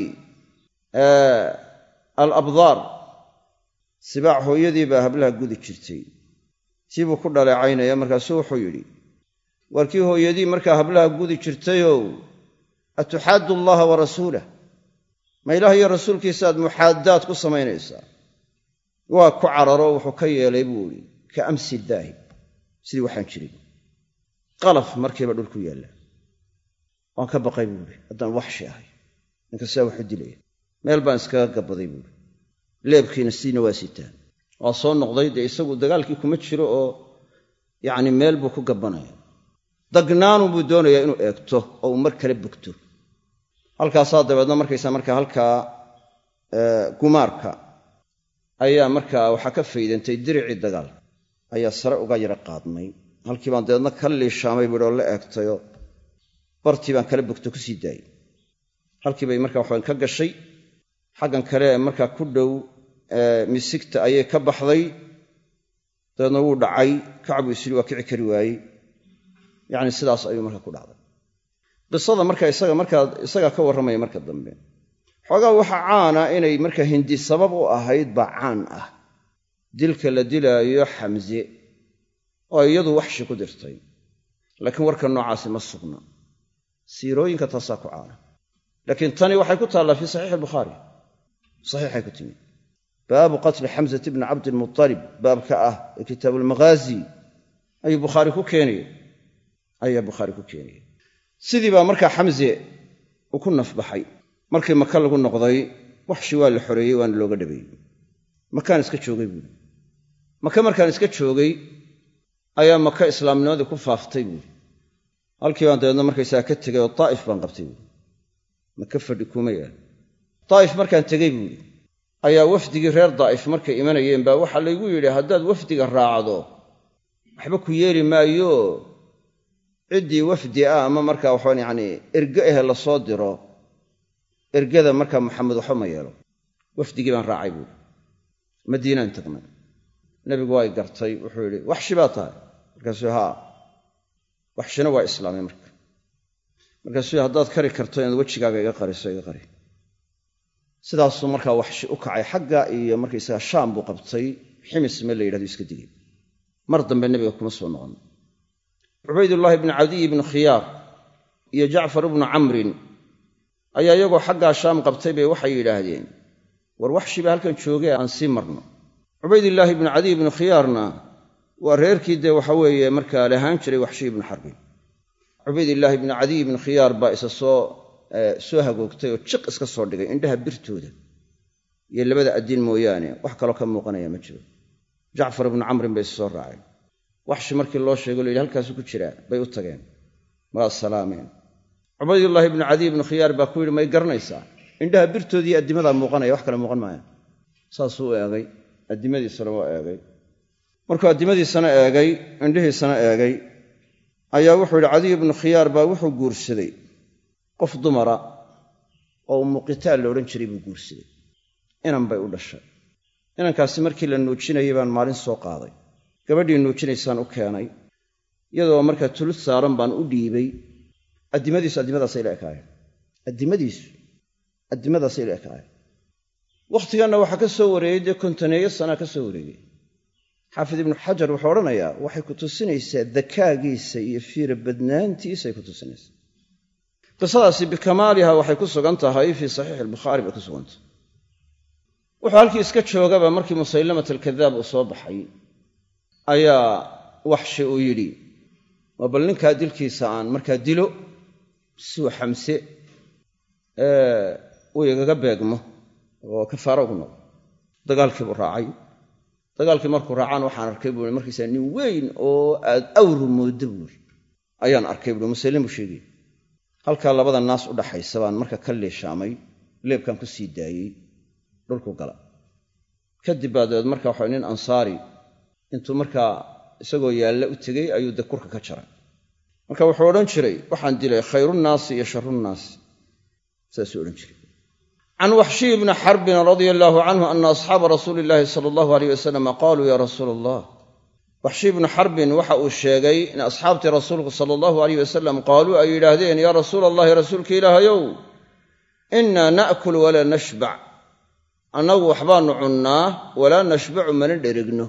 alabdaar sibaac hooyadii baa hablaha gudi jirtay tii buu ku dhaleecaynaya markaasuu wuxuu yidhi warkii hooyadii markaa hablaha gudi jirtayow atuxaaddu allaha wa rasuulah ma ilaah iyo rasuulkiisa aad muxaadaad ku samaynaysaa waa ku cararo wuxuu ka yeelay buu idhi ka amsi daahib sidii waxaan jirin qalaf markiiba dhulku yaalla waan ka baqay buu ihi haddaan waxshi ahay ninka sidaa waxu dilaya meel baan iskaga gabaday buuhi leebkiina sidiina waa sitaan waa soo noqday dee isagu dagaalkii kuma jiro oo yacni meel buu ku gabanaya dagnaanu buu doonayaa inuu eegto oo uu mar kale bogto halkaasaa dabeedna markaysaa markaa halkaa gumaarka ayaa markaa waxaa ka faydantay diricii dagaalka ayaa sare uga yara qaadmay halkii baan dabeedna ka liishaamay buuhi oo la eegtayoo bartii baan kala bogto ku sii daayey halkii bay markaa waxaan ka gashay xaggan kale markaa ku dhow misigta ayay ka baxday dabeedna wuu dhacay kacbuu isiri waa kici kari waayey yacni sidaas ayuu markaa ku dhacday qisada isagaa ka warramaya marka dambe xoogaa waxaa caana inay markaa hindi sabab u ahayd baa caan ah dilka la dilaayo xamse oo iyadu waxshi ku dirtay laakiin warka noocaasi ma sugna siirooyinka taasaa ku caana laakiin tani waxay ku taallaa fii saxiix albukhaari saxiixay ku timi baabu qatli xamzata ibni cabdilmutalib baabka ah ee kitaabu almaghaazi ayuu bukhaari ku keenaya sidii baa markaa xamze uu ku nafbaxay markii maka lagu noqday waxshi waa la xoreeyey waana looga dhabeeyey makaan iska joogay buuri maka markaan iska joogay ayaa maka islaamnimadii ku faaftay buuri halkii baan dabeedna markaysaa ka tegay oo taa'if baan qabtay buuri maka fadhi kuma yaal taa'if markaan tegey buuri ayaa wafdigii reer daa'if markay imanayeen baa waxaa laygu yidhi haddaad wafdiga raacdo waxba ku yeeli maayo ciddii wafdi ah ama markaa waxaan yacnii erge ahe la soo diro ergada markaa maxamed waxba ma yeelo wafdigii baan raacay buuri madiinaan tagnay nebigu waa y gartay wuxuu yidhi waxshi baa tahay markaasuu haa waxshina waa islaamay markaasuu haddaad kari karto inaad wejigaaga iga qariso iga qari sidaasuu markaa waxshi u kacay xagga iyo markaysaga shaam buu qabtay ximis me la yidhahdo iska digay mar dambe nebiga kuma soo noqon cubaydullaahi ibnu cadiy ibnu khiyaar iyo jacfar ibnu camrin ayaa iyagoo xaggaa shaam qabtay bay waxay yidhaahdeen war waxshi baa halkan joogee aan sii marno cubaydillaahi ibnu cadiy ibnu khiyaarna waa reerkii dee waxa weeye markaa lahaan jiray waxshi ibnu xarbin cubaydillaahi ibnu cadiy ibnu khiyaar baa isa soo hagoogtay oo jiq iska soo dhigay indhaha birtooda iyo labada addiin mooyaane wax kaloo ka muuqanaya ma jiro jacfar ibnu camrin bay soo raaceen waxshi markii loo sheego layidhi halkaasu ku jiraa bay u tageen waa salaameen cubaydullaahi ibnu cadiy ibnu khiyaar baa ku yidhi may garanaysaa indhaha birtoodii addimadaa muuqanaya wax kale muuqan maaya saasuu u eegay addimadiisana waa eegay markuu addimadiisana eegay indhihiisana eegay ayaa wuxuu yidhi cadiy ibnu khiyaar baa wuxuu guursaday qof dumara oo umuqitaal la odhan jiray buu guursaday inan bay u dhashay inankaasi markii la nuujinayay baan maalin soo qaaday gabadhii nuujinaysaan u keenay iyadoo markaa tulud saaran baan u dhiibay addimadaasay la ekaayeen addimadaasay la ekaayeen wakhtiganna waxaa ka soo wareegay dee kontoneeyo sanaa ka soo wareegay xaafid ibnu xajar wuxuu odhanayaa waxay ku tusinaysaa dakaagiisa iyo fiira badnaantiisay ku tusinaysaa qisadaasi bikamaaliha waxay ku sugan tahay fii saxiixi albukhaari bay ku sugantahay wuxuu halkii iska joogaba markii musaylamat alkadaab uu soo baxay ayaa waxshi uu yidhi waa bal ninkaa dilkiisa aan markaa dilo siuu xamse uu igaga beegmo oo kafaaro ugu noqdo dagaalkii buu raacay dagaalkii markuu raacaan waxaan arkay buui markiisaa nin weyn oo aad awru mooddo buuri ayaan arkay buui musaylim buu sheegay halkaa labada naas u dhaxaysa baan marka ka leeshaamay leebkan ku sii daayey dhulku gala kadib baa dabeed marka waxa nin ansaari intuu markaa isagoo yaalla u tegey ayuu de kurka ka jaray marka wuxuu odhan jiray waxaan dilay khayrunnaasi iyo sharunnaasi saasuu odhan jiray can waxshiy bni xarbin radia allaahu canhu ana asxaaba rasuuli illaahi sala allahu alayh wasalam qaaluu yaa rasuula allah waxshiy bnu xarbin waxa uu sheegay in asxaabtii rasuulku sala allahu alayh wasalam qaaluu ay yidhaahdeen yaa rasuula allahi rasuulka ilaahayow innaa na'kul walaa nashbac annagu waxbaannu cunnaa walaa nashbacu mana dherigno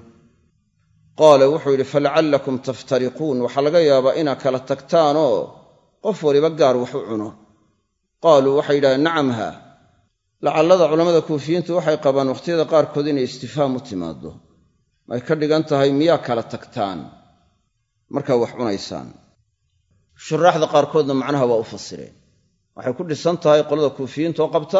qaala wuxuu yidhi falacallakum taftariquun waxaa laga yaabaa inaad kala tagtaanoo qof waliba gaar wax u cuno qaaluu waxay yidhahdeen nacam haa lacallada culammada kuufiyiintu waxay qabaan wakhtiyada qaarkood inay istifhaam u timaaddo ay ka dhigan tahay miyaa kala tagtaan markaa wax cunaysaan shuraaxda qaarkoodna macnaha waa u fasireen waxay ku dhisan tahay qolada kuufiyiintaoo qabta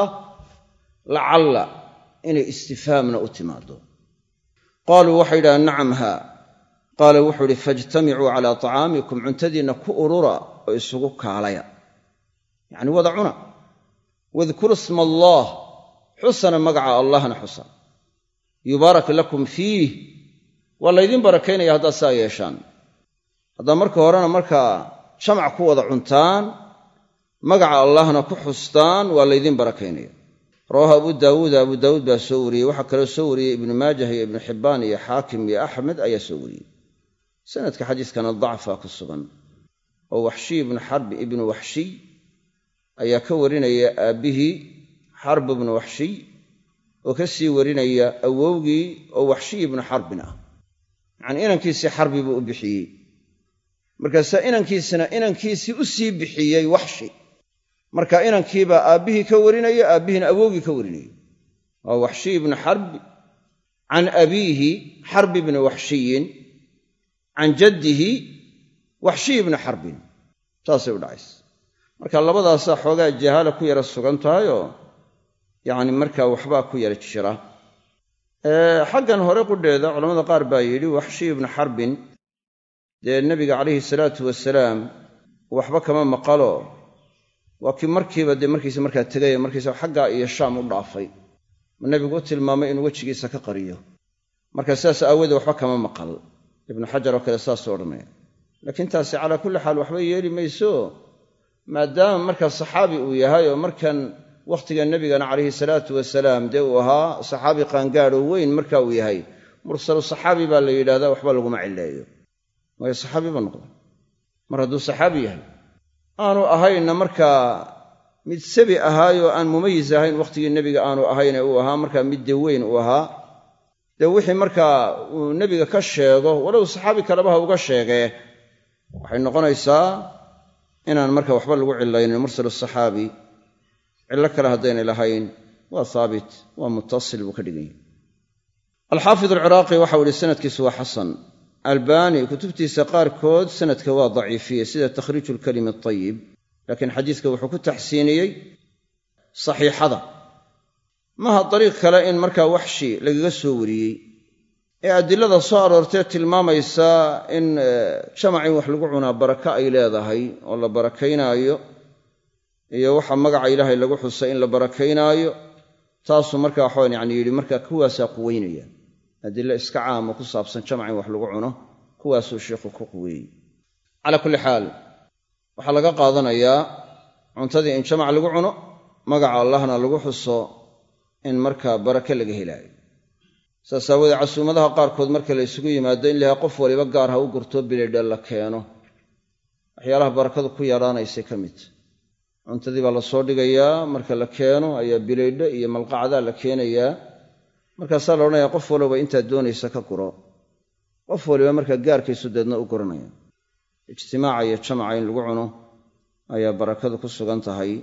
lacalla inay istifhaamna u timaaddo qaaluu waxay yidhahdeen nacam haa qaala wuxuu idhi faijtamicuu calaa tacaamikum cuntadiinna ku urura oo isugu kaalaya yacni wada cuna wadkuru isma allaah xusana magaca allahna xusa yubaarak lakum fiih waa laydin barakaynaya haddaad saa yeeshaan haddaad marka horena markaa jamac ku wada cuntaan magaca allahna ku xustaan waa laydin barakaynaya rawaahu abu daawuud baa soo wariyey waxaa kaloo soo wariyey ibnu maajah iyo ibnu xibbaan iyo xaakim iyo axmed ayaa soo wariyey sanadka xadiiskana dacfaa ku sugan oo waxshiy ibnu xarbi ibnu waxshiy ayaa ka warinaya aabbihii xarb ibnu waxshiy oo ka sii warinaya awowgii oo waxshiy ibnu xarbin ah yacanii inankiisii xarbi buu u bixiyey markaasaa inankiisina inankiisii u sii bixiyey waxshi marka inankiibaa aabbihii ka warinaya, aabbihiina awowgii ka warinaya. waa waxshiy ibnu xarb can abiihi xarb ibni waxshiyin can jaddihi waxshiy ibni xarbin. saasay u dhacaysa. marka labadaasaa xoogaa jahaala ku yara sugan tahayoo yacni markaa waxbaa ku yara jira. xaggan hore qudheeda culamada qaar baa yidhi waxshiy ibnu xarbin dee nebiga calayhi salaatu wasalaam waxba kama maqalo, waa kii markiiba dee markiisa markaa tegaya markiisa xaggaa iyo shaam u dhaafay. nebigu u tilmaamay inuu wejigiisa ka qariyo, marka sidaas aawoodee waxba kama maqal. ibnu xajar oo kale saasuu odhanaya. laakiin taasi calaa kulli xaal waxba yeeli mayso, maadaama markaa saxaabi uu yahay oo markan wakhtiga nebigana calayhi salaatu wasalaam dee uu ahaa saxaabi qaangaadhoo weyn marka uu yahay, mursalu saxaabi baa la yidhahdaa, waxba laguma cileeyo, waayo saxaabi ba noqda. mar hadduu saxaabi yahay aanu ahaynna markaa mid sabi ahaayoo aan mumayis ahayn wakhtigii nebiga aanu ahayne uu ahaa markaa mid dee weyn uu ahaa, dee wixii markaa uu nebiga ka sheego walow saxaabi kaleba ha uga sheegee waxay noqonaysaa inaan marka waxba lagu cilaynin mursalu saxaabi. cillo kale haddaynay lahayn waa haabit, waa muttasil buu ka dhigan yahay. alxaafid alciraaqi waxau ihi sanadkiisu waa xasan. albaani kutubtiisa qaarkood sanadka waa daciifiyey, sida takhriiju lkalimi atayib, laakiin xadiiska wuxuu ku taxsiiniyey saxiixada. maha dariiq kale in markaa waxshi lagaga soo wariyey ee adilada soo aroortee tilmaamaysa in jamac in wax lagu cunaa baraka ay leedahay oo la barakaynaayo, iyo waxa magaca ilaahay lagu xusay in la barakaynaayo, taasuu markaa waxaan yacni yidhi markaa kuwaasaa quweynaya. adilo iska caamo ku saabsan jamac in wax lagu cuno kuwaasuu sheikhu ku quweeyey. calaa kulli xaal waxaa laga qaadanayaa cuntadii in jamac lagu cuno, magaca allahna lagu xuso, in markaa barake laga helaayo. saas aawoodee casuumadaha qaarkood marka la isugu yimaado in lahaa qof waliba gaar ha u gurto bileedha la keeno, waxyaalaha barakadu ku yadhaanaysay ka mid. cuntadii baa la soo dhigayaa, marka la keeno ayaa bileydho iyo malqacdaa la keenayaa, markaasaa la odhanayaa qof walba intaad doonaysa ka guro. qof waliba markaa gaarkiisu deedna u guranaya. ijtimaaca iyo jamaca in lagu cuno ayaa barakadu ku sugan tahay,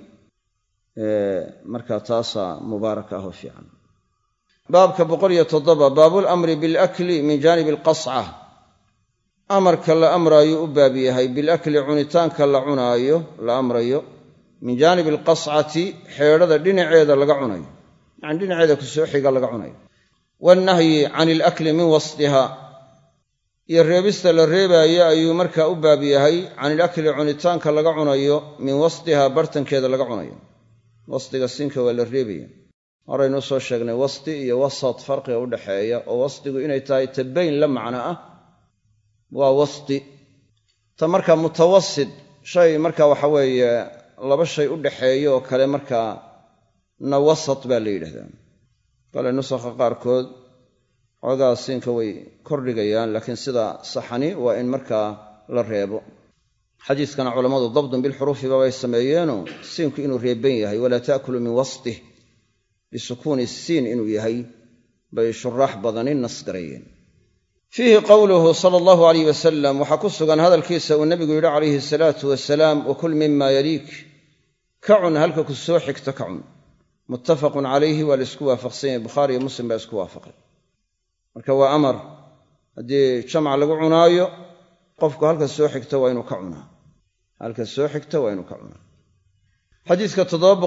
markaa taasaa mubaaraka ah oo fiican. baabka 107 baabulamri bilakli min jaanibi alqasca. amarka la amraayo u baab yahay bilakli cunitaanka la cunaayo la amrayo min jaanibi alqascati xeedhada dhinaceeda laga cunayo, yacni dhinaceeda ku soo xiga laga cunayo. wannahyi can ilakli min wasdiha, iyo reebista la reebaayo ayuu markaa u baab yahay can ilakli cunitaanka laga cunayo min wasdiha bartankeeda laga cunayo. wasdiga siinka waa la reebaya. horeynuu soo sheegnay wasdi iyo wasat farqiga u dhaxeeya, oo wasdigu inay tahay tabayn la macno ah waa wasdi. ta markaa mutawasid shay markaa waxa weeye laba shay u dhaxeeyo oo kale markaa na wasat baa la yidhahdaa. kale nusakha qaarkood xoogaa siinka way kordhigayaan, laakiin sida saxani waa in markaa la reebo. xadiiskana culammadu dabdun bilxuruufiba bay sameeyeenoo siinku inuu reeban yahay, walaa taakulu min wasdih bisukuuni siin inuu yahay bay shuraax badani nasgareeyeen. fiihi qowluhu sala allahu alayh wasalam, waxaa ku sugan hadalkiisa uu nebigu yidhi calayhi salaatu wasalaam, wakul mima yaliik, ka cun halka ku soo xigta ka cun. muttafaqun calayhi waa la isku waafaqsan yahay, bukhaari iyo muslim baa isku waafaqay. marka waa amar, haddii jamac lagu cunaayo qofku halka soo xigta waa inuu ka cunaa, halka soo xigta waa inuu ka cunaa. xadiiska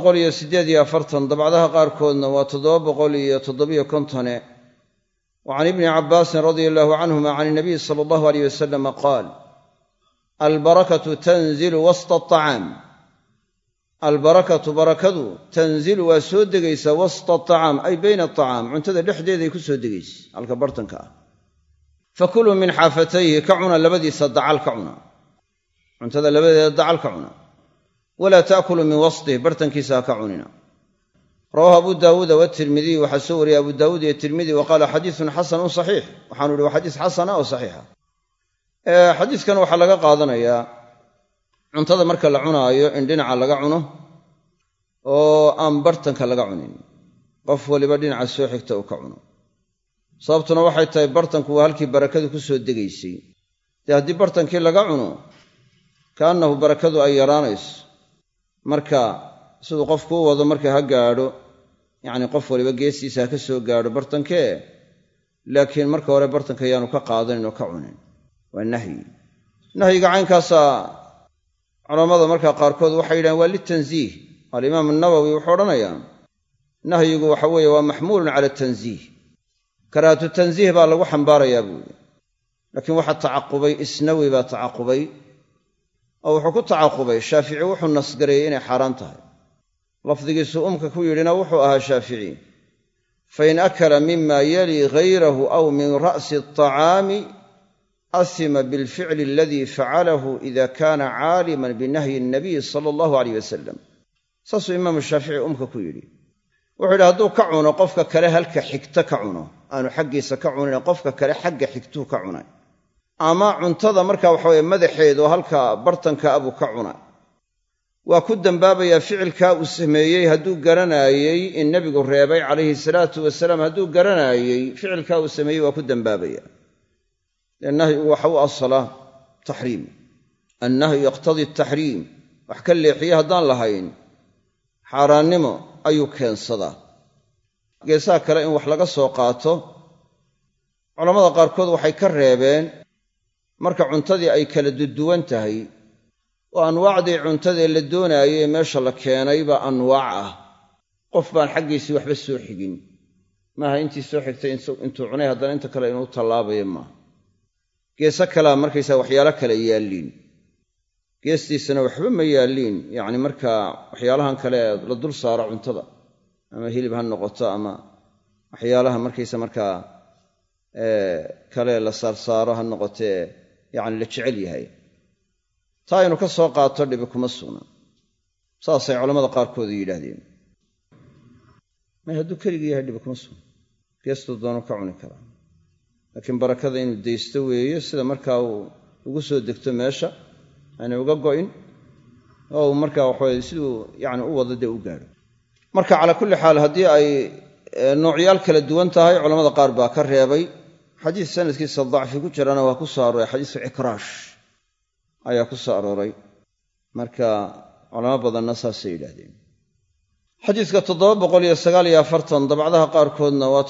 748 dabcdaha qaarkoodna waa 757. وعن ابن عباس رضي الله عنهما عن النبي صلى الله عليه وسلم قال: البركة تنزل وسط الطعام. البركة بركة تنزل وسودغيس وسط الطعام أي بين الطعام، عنتذا دحديده كسودغيس halka bartanka ah. فكلوا من حافتيه كعنا لبدي صدعال كعنا، عنتذا لبدي صدعال كعنا، ولا تأكلوا من وسطه برتنكيسا كعننا. رواه أبو داود والترمذي وحسوري أبو داود والترمذي وقال حديث حسن صحيح، وحانوا حديث حسن أو صحيح. حديث كان وحا لغا قادنيا cuntada marka la cunaayo in dhinaca laga cuno oo aan bartanka laga cunin, qof waliba dhinaca soo xigta uu ka cuno. sababtuna waxay tahay bartanku waa halkii barakadu ku soo degaysay. haddii bartankii laga cuno kaannahu barakadu ay yaraanayso, marka siduu qofku u wado marka ha gaadho yacni qof waliba geestiisa ha ka soo gaadho bartankee laakiin marka hore bartanka yaanu ka qaadanin oo ka cunin waa nahyi. nahyiga caynkaasaa culammada markaa qaarkood waxay yidhahaan waa litansiih. alimaam an-Nawawi wuxuu odhanayaa nahyigu waxa weeye waa maxmuulun cala tansiih, karaahatu tansiih baa lagu xambaarayaa buu yidhi. laakiin waxaa tacaqubay isnawi baa tacaqubay oo wuxuu ku tacaqubay shaafici wuxuu nasgareeyey inay xaaraan tahay. lafdigiisu umka ku yidhina wuxuu ahaa shaafici fain akala mima yali ghayrahu aw min ra'si aطacaami asima bilficli aladii facalahu ida kana caaliman binahyi الnabiy sala allahu alayh wasalam. saasuu imaamu shaafici umka ku yidhi. wuxuu yidhi hadduu ka cuno qofka kale halka xigta ka cuno, aanu xaggiisa ka cunine qofka kale xagga xigtuu ka cunay, ama cuntada markaa waxaweye madaxeedu halka bartanka abuu ka cunay, waa ku dembaabayaa ficilkaa uu sameeyey hadduu garanaayey in nebigu reebay calayhi salaatu wasalaam. hadduu garanaayey ficilkaa uu sameeyey waa ku dembaabaya. nahyigu waxa u asalaa taxriim. annahyu yaqtadii ataxriim. wax ka leexiye haddaan lahayn xaaraannimo ayuu keensadaa. geesaha kale in wax laga soo qaato culammada qaarkood waxay ka reebeen marka cuntadii ay kala duduwan tahay oo anwaacdii cuntadee la doonaayey ee meesha la keenayba anwaac ah. qof baan xaggiisii waxba soo xigin, maaha intii soo xigtay intuu cunay haddana inta kale inuu tallaabayo maaha. geeso kalea markaysaa waxyaalo kale yaalliin, geestiisana waxba ma yaalliin. yacni markaa waxyaalahan kale la dul saaro cuntada, ama hilib ha noqoto ama waxyaalaha markaysa markaa kale la saarsaaro ha noqotee yacni la jecel yahay, taa inu ka soo qaato dhibi kuma sugna. saasay culammada qaarkood yidhaahdeen. may hadduu keligii yahay dhibi kuma sugna, geestuu doonu ka cuni karaa. laakiin barakada inuu daysto weeye, sida markaa uu ugu soo degto meesha aanay uga go'in, oo uu markaa waxaweye siduu yacni u wado dee u gaadho. marka calaa kulli xaal haddii ay noocyaal kala duwan tahay culamada qaar baa ka reebay. xadiis sanadkiisa dacfi ku jirana waa ku soo arooray, xadiisu cikraash ayaa ku soo arooray. marka culamo badanna saasay yidhaahdeen. xadiiska 749 dabcdaha qaarkoodna waa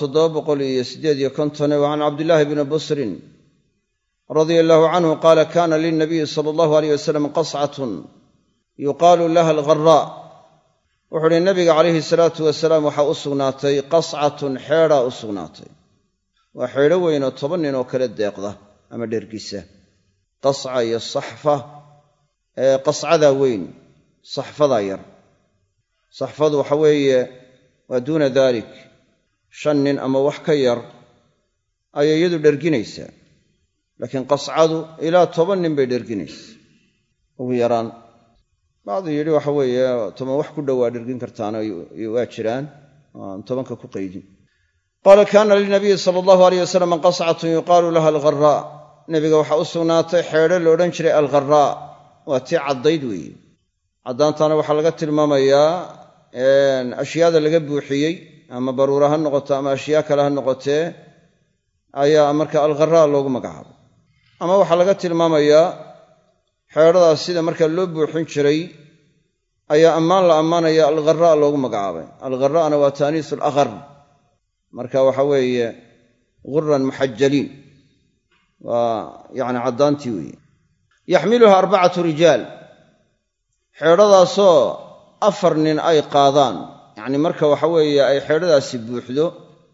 758 wa can cabdillaahi bni busrin radia allaahu canhu qaala kaana lilnabiyi sala allahu alayh wasalam qascatun yuqaalu laha algharaa. wuxuu uhi nabiga calayhi salaatu wasalaam waxaa u sugnaatay qascatun, xeedhaa u sugnaatay. waa xeedho weyn oo 10 nin oo kale deeqda ama dhergisa. qasca iyo saxfa, qascadaa weyn, saxfadaa yar. saxfadu waxa weeye waa duuna daalik, 5 nin ama wax ka yar ayay iyadu dherginaysaa. laakiin qascadu ilaa 10 nin bay dherginaysa ugu yaraan. bacdu yidhi waxa weeye 10 wax ku dhowaa dhergin kartaana waa jiraan, aan 10ka ku qaydin. qaala kaana lilnabiyi sala allahu alayh wasalam qascatun yuqaalu laha algharaa. nebiga waxaa u sugnaatay xeedho la odhan jiray algharaa. waa tii caddayd weeye. caddaantaana waxaa laga tilmaamayaa ashyaada laga buuxiyey, ama baruura ha noqoto ama ashyaa kale ha noqotee, ayaa marka algharaa loogu magacaabay. ama waxaa laga tilmaamayaa xeedhadaas sida marka loo buuxin jiray ayaa ammaan la ammaanaya algharaa loogu magacaabay. algharaana waa taaniisu alaghar, marka waxa weeye ghuran muxajaliin, waa yacni caddaantii weeye. yaxmiluha 4 rijaal. xeedhadaasoo 4 nin ay qaadaan, yacni marka waxa weeye ay xeedhadaasi buuxdo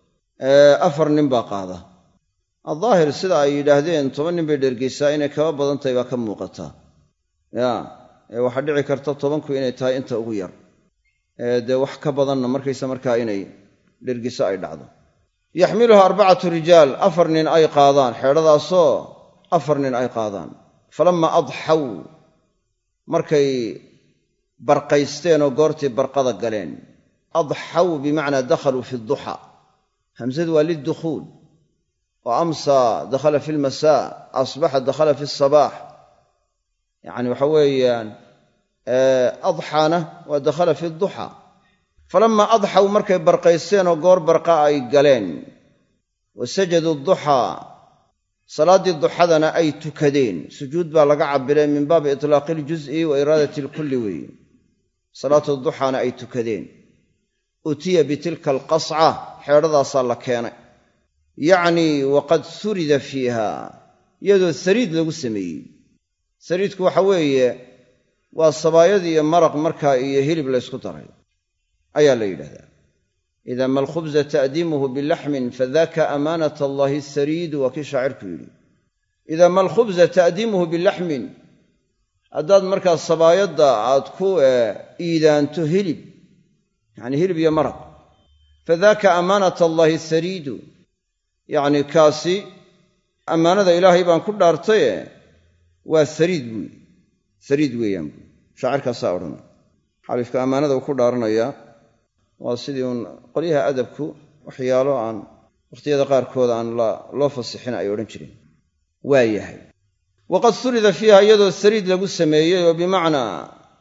4 nin baa qaada. addaahir sida ay yidhaahdeen 10 nin bay dhergaysaa, inay kaba badan tahay baa ka muuqataa. waxaa dhici karta 10ku inay tahay inta ugu yar, dee wax ka badanna markaysa markaa inay dhergiso ay dhacdo. yaxmiluha 4 rijaal, 4 nin ay qaadaan, xeedhadaasoo 4 nin ay qaadaan. falamma adxaw, markay barqaysteen oo goortii barqada galeen. adxaw bimacnaa dakhaluu fi duxa. hamsadu waa lidukhuul, wa amsaa dakhala fi lmasaa, asbaxa dakhala fi sabaax. yacni waxa weeyaan adxaana waa dakhala fi duxa. falamma adxaw, markay barqaysteen oo goor barqa ay galeen. wa sajaduu duxaa, salaaddii duxadana ay tukadeen. sujuud baa laga cabiray min baabi itlaaqi iljuz'i wa iraadati alkulli weeye. salaatu duxaana ay tukadeen utiya bitilka alqasca xeedhadaasaa la keenay yacnii waqad surida fiiha iyadoo sariid lagu sameeyey sariidku waxa weeye waa sabaayad iyo maraq markaa iyo hilib laysku daray ayaa la yidhahdaa idaa ma alkhubza ta'diimuhu bilaxmin fadaka amaanat allahi asariidu waa kii shaacirku yidhi idaa ma alkhubza ta'diimuhu bilaxmin haddaad markaa sabaayadda aad ku iidaanto hilib yacni hilib iyo maraq fadaka amaanat allahi asariidu yacni kaasi ammaanada ilaahay baan ku dhaartaye waa sariid buu yidhi sariid weeyaan buu shaacirkaasaa odhanaya xalifka ammaanada uu ku dhaaranayaa waa sidii uun qolyaha adabku waxyaalo aan wakhtiyada qaarkood aan loo fasixin ay odhan jireen waa yahay waqad surida fiiha iyadoo sariid lagu sameeyey oo bimacnaa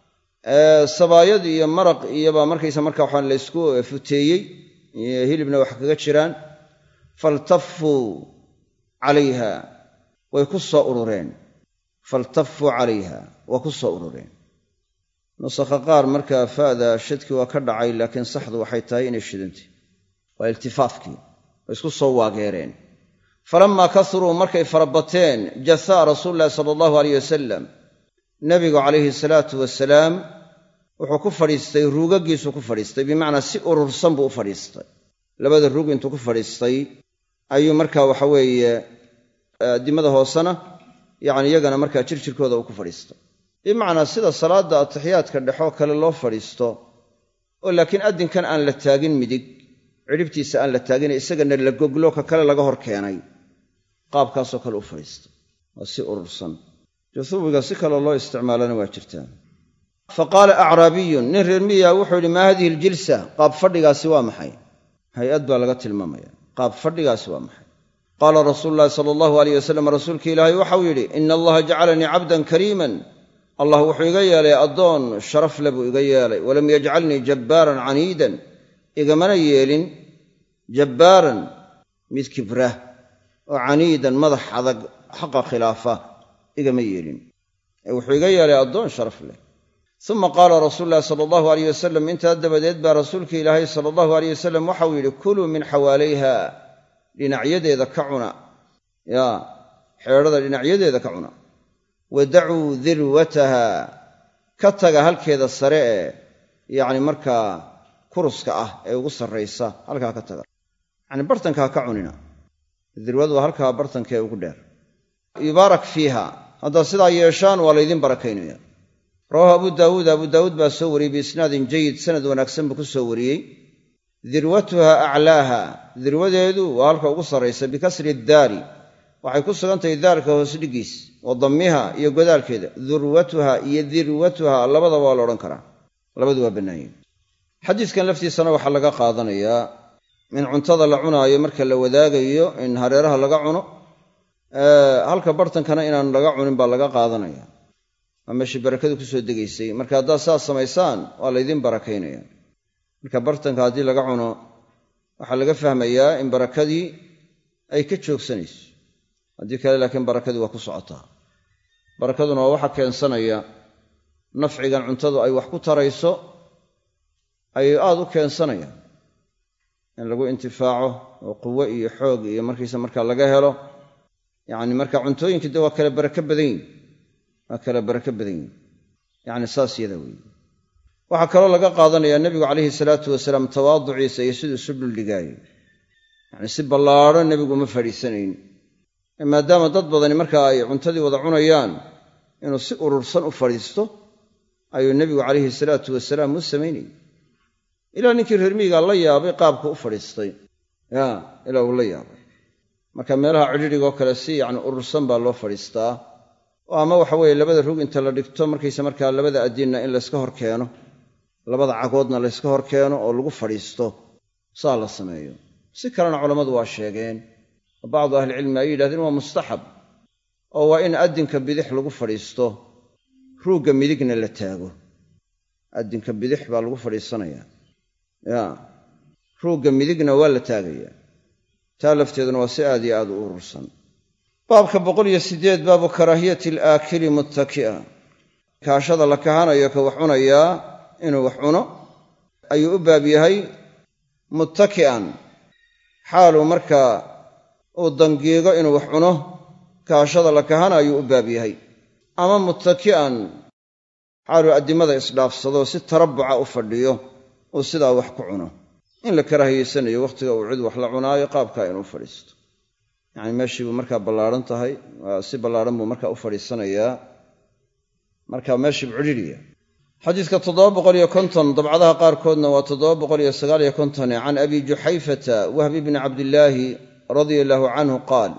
sabaayad iyo maraq iyobaa markaysa markaa waxaan laysku futeeyey iyo hilibna wax kaga jiraan faltafuu calayha way ku soo urureen faltafuu calayha waa ku soo urureen nusakha qaar markaa fa'da shadkii waa ka dhacay laakiin saxdu waxay tahay inay shidantay waa iltifaafkii way isku soo waageereen falammaa kasuruu markay farabateen jasaa rasuululahi sala allahu alayh wasalam nebigu calayhi salaatu wasalaam wuxuu ku fadhiistay ruugaggiisuu ku fadhiistay bimacnaa si urursan buu u fadhiistay labada ruug intuu ku fadhiistay ayuu markaa waxa weeye addimada hoosena yacni iyagana markaa jirkooda uu ku fadhiistay bimacnaa sida salaadda atixiyaadka dhexoo kale loo fadhiisto oo laakiin addinkan aan la taagin midig cidhibtiisa aan la taagin isagana la goglo ka kale laga hor keenay qaabkaasoo kale u fadhiistay waa si urursan juhuubiga si kaloo loo isticmaalana waa jirtaa fa qaala acraabiyun nin reer miyaa wuxuu yidhi maa haadihi aljilsa qaab fadhigaasi waa maxay hay-ad baa laga tilmaamaya qaab fadhigaasi waa maxay qaala rasuululahi sala allahu alayh wasalam rasuulkii ilaahay waxau yidhi ina allaha jacalanii cabdan kariiman allah wuxuu iga yeelay addoon sharaf le buu iga yeelay walam yajcalnii jabbaaran caniidan igamana yeelin jabbaaran mid kibra oo caniidan madax adag xaqa khilaafa igama yeelin wuxuu iga yeelay addoon sharaf leh uma qaala rasuulu llahi sala allahu alayh wasalam intaa dabadeed baa rasuulka ilaahay sala allahu alayh wasalam waxau yidhi kuluu min xawaalayha dhinacyadeeda ka cuna xeedhada dhinacyadeeda ka cuna wadacuu dirwataha ka taga halkeeda sare ee yacni markaa kuruska ah ee ugu sarraysa halkaa ka taga yacni bartankaa ka cunina dirwadu waa halkaa bartanka ee ugu dheer yubaarak fiiha haddaad sidaa yeeshaan waa laydin barakaynaya rawaahu abu daawuud baa soo wariyey biisnaadin jayid sanad wanaagsan buu ku soo wariyey dirwatuha aclaaha dirwadeedu waa halka ugu sarraysa bikasri daari waxay ku sugantahay daarka hoos dhigiis wa dammiha iyo godaalkeeda durwatuha iyo dirwatuha labadaba waa la odhan karaa labadu waa bannaanyiin xadiiskan laftiisana waxaa laga qaadanayaa in cuntada la cunaayo marka la wadaagayo in hareeraha laga cuno halka bartankana inaan laga cunin baa laga qaadanaya waa meeshii barakadu ku soo degaysay marka haddaad saas samaysaan waa laydin barakaynaya marka bartanka haddii laga cuno waxaa laga fahmayaa in barakadii ay ka joogsanayso haddii kale laakiin barakadii waa ku socotaa barakaduna waa waxa keensanaya nafcigan cuntadu ay wax ku tarayso ayay aad u keensanayaan in lagu intifaaco oo quwo iyo xoog iyo markiisa markaa laga helo yacni marka cuntooyinkii de waa kala barako badan yihin yacni saas yada weeye waxaa kaloo laga qaadanayaa nebigu calayhi salaatu wasalaam tawaaduciisa iyo siduu isu dhuldhigaayo yacni si ballaadho nebigu uma fadhiisanayn maadaama dad badani markaa ay cuntadii wada cunayaan inuu si urursan u fadhiisto ayuu nebigu calayhi salaatu wasalaam u samaynayay ilaa ninkii reer miyigaa la yaabay qaabka u fadhiistay ilaa uu la yaabay marka meelaha cidhidhigoo kale si yacni urursan baa loo fadhiistaa oo ama waxa weeye labada rug inta la dhigto markaysa markaa labada adinna in layska hor keeno labada cagoodna layska hor keeno oo lagu fadhiisto saa la sameeyo si kalena culammadu waa sheegeen oo bacdu ahlicilmi ay yidhahdeen waa mustaxab oo waa in addinka bidix lagu fadhiisto ruugga midigna la taago addinka bidix baa lagu fadhiisanayaa ruugga midigna waa la taagayaa taa lafteeduna waa si aad iyo aad u urursan baabka 108 baabu karaahiyati alaakili muttaki'a kaashada la kahanayo ka wax cunayaa inuu wax cuno ayuu u baab yahay muttaki'an xaaluu markaa uu dangiigo inuu wax cuno kaashada la kahana ayuu u baab yahay ama muttaki'an xaaluu addimada isdhaafsado si tarabbuca u fadhiyo uu sidaa wax ku cuno in la karaahiyeysanayo wakhtiga uu cid wax la cunaayo qaabkaa inuu fadhiisto yacni meeshii buu markaa ballaadhan tahay si ballaadhan buu markaa u fadhiisanayaa markaa meeshii buu cidhiidhiya xadiiska 750 dabcadaha qaarkoodna waa 759 can abi juxayfata wahbi bni cabdillaahi radia allaahu canhu qaal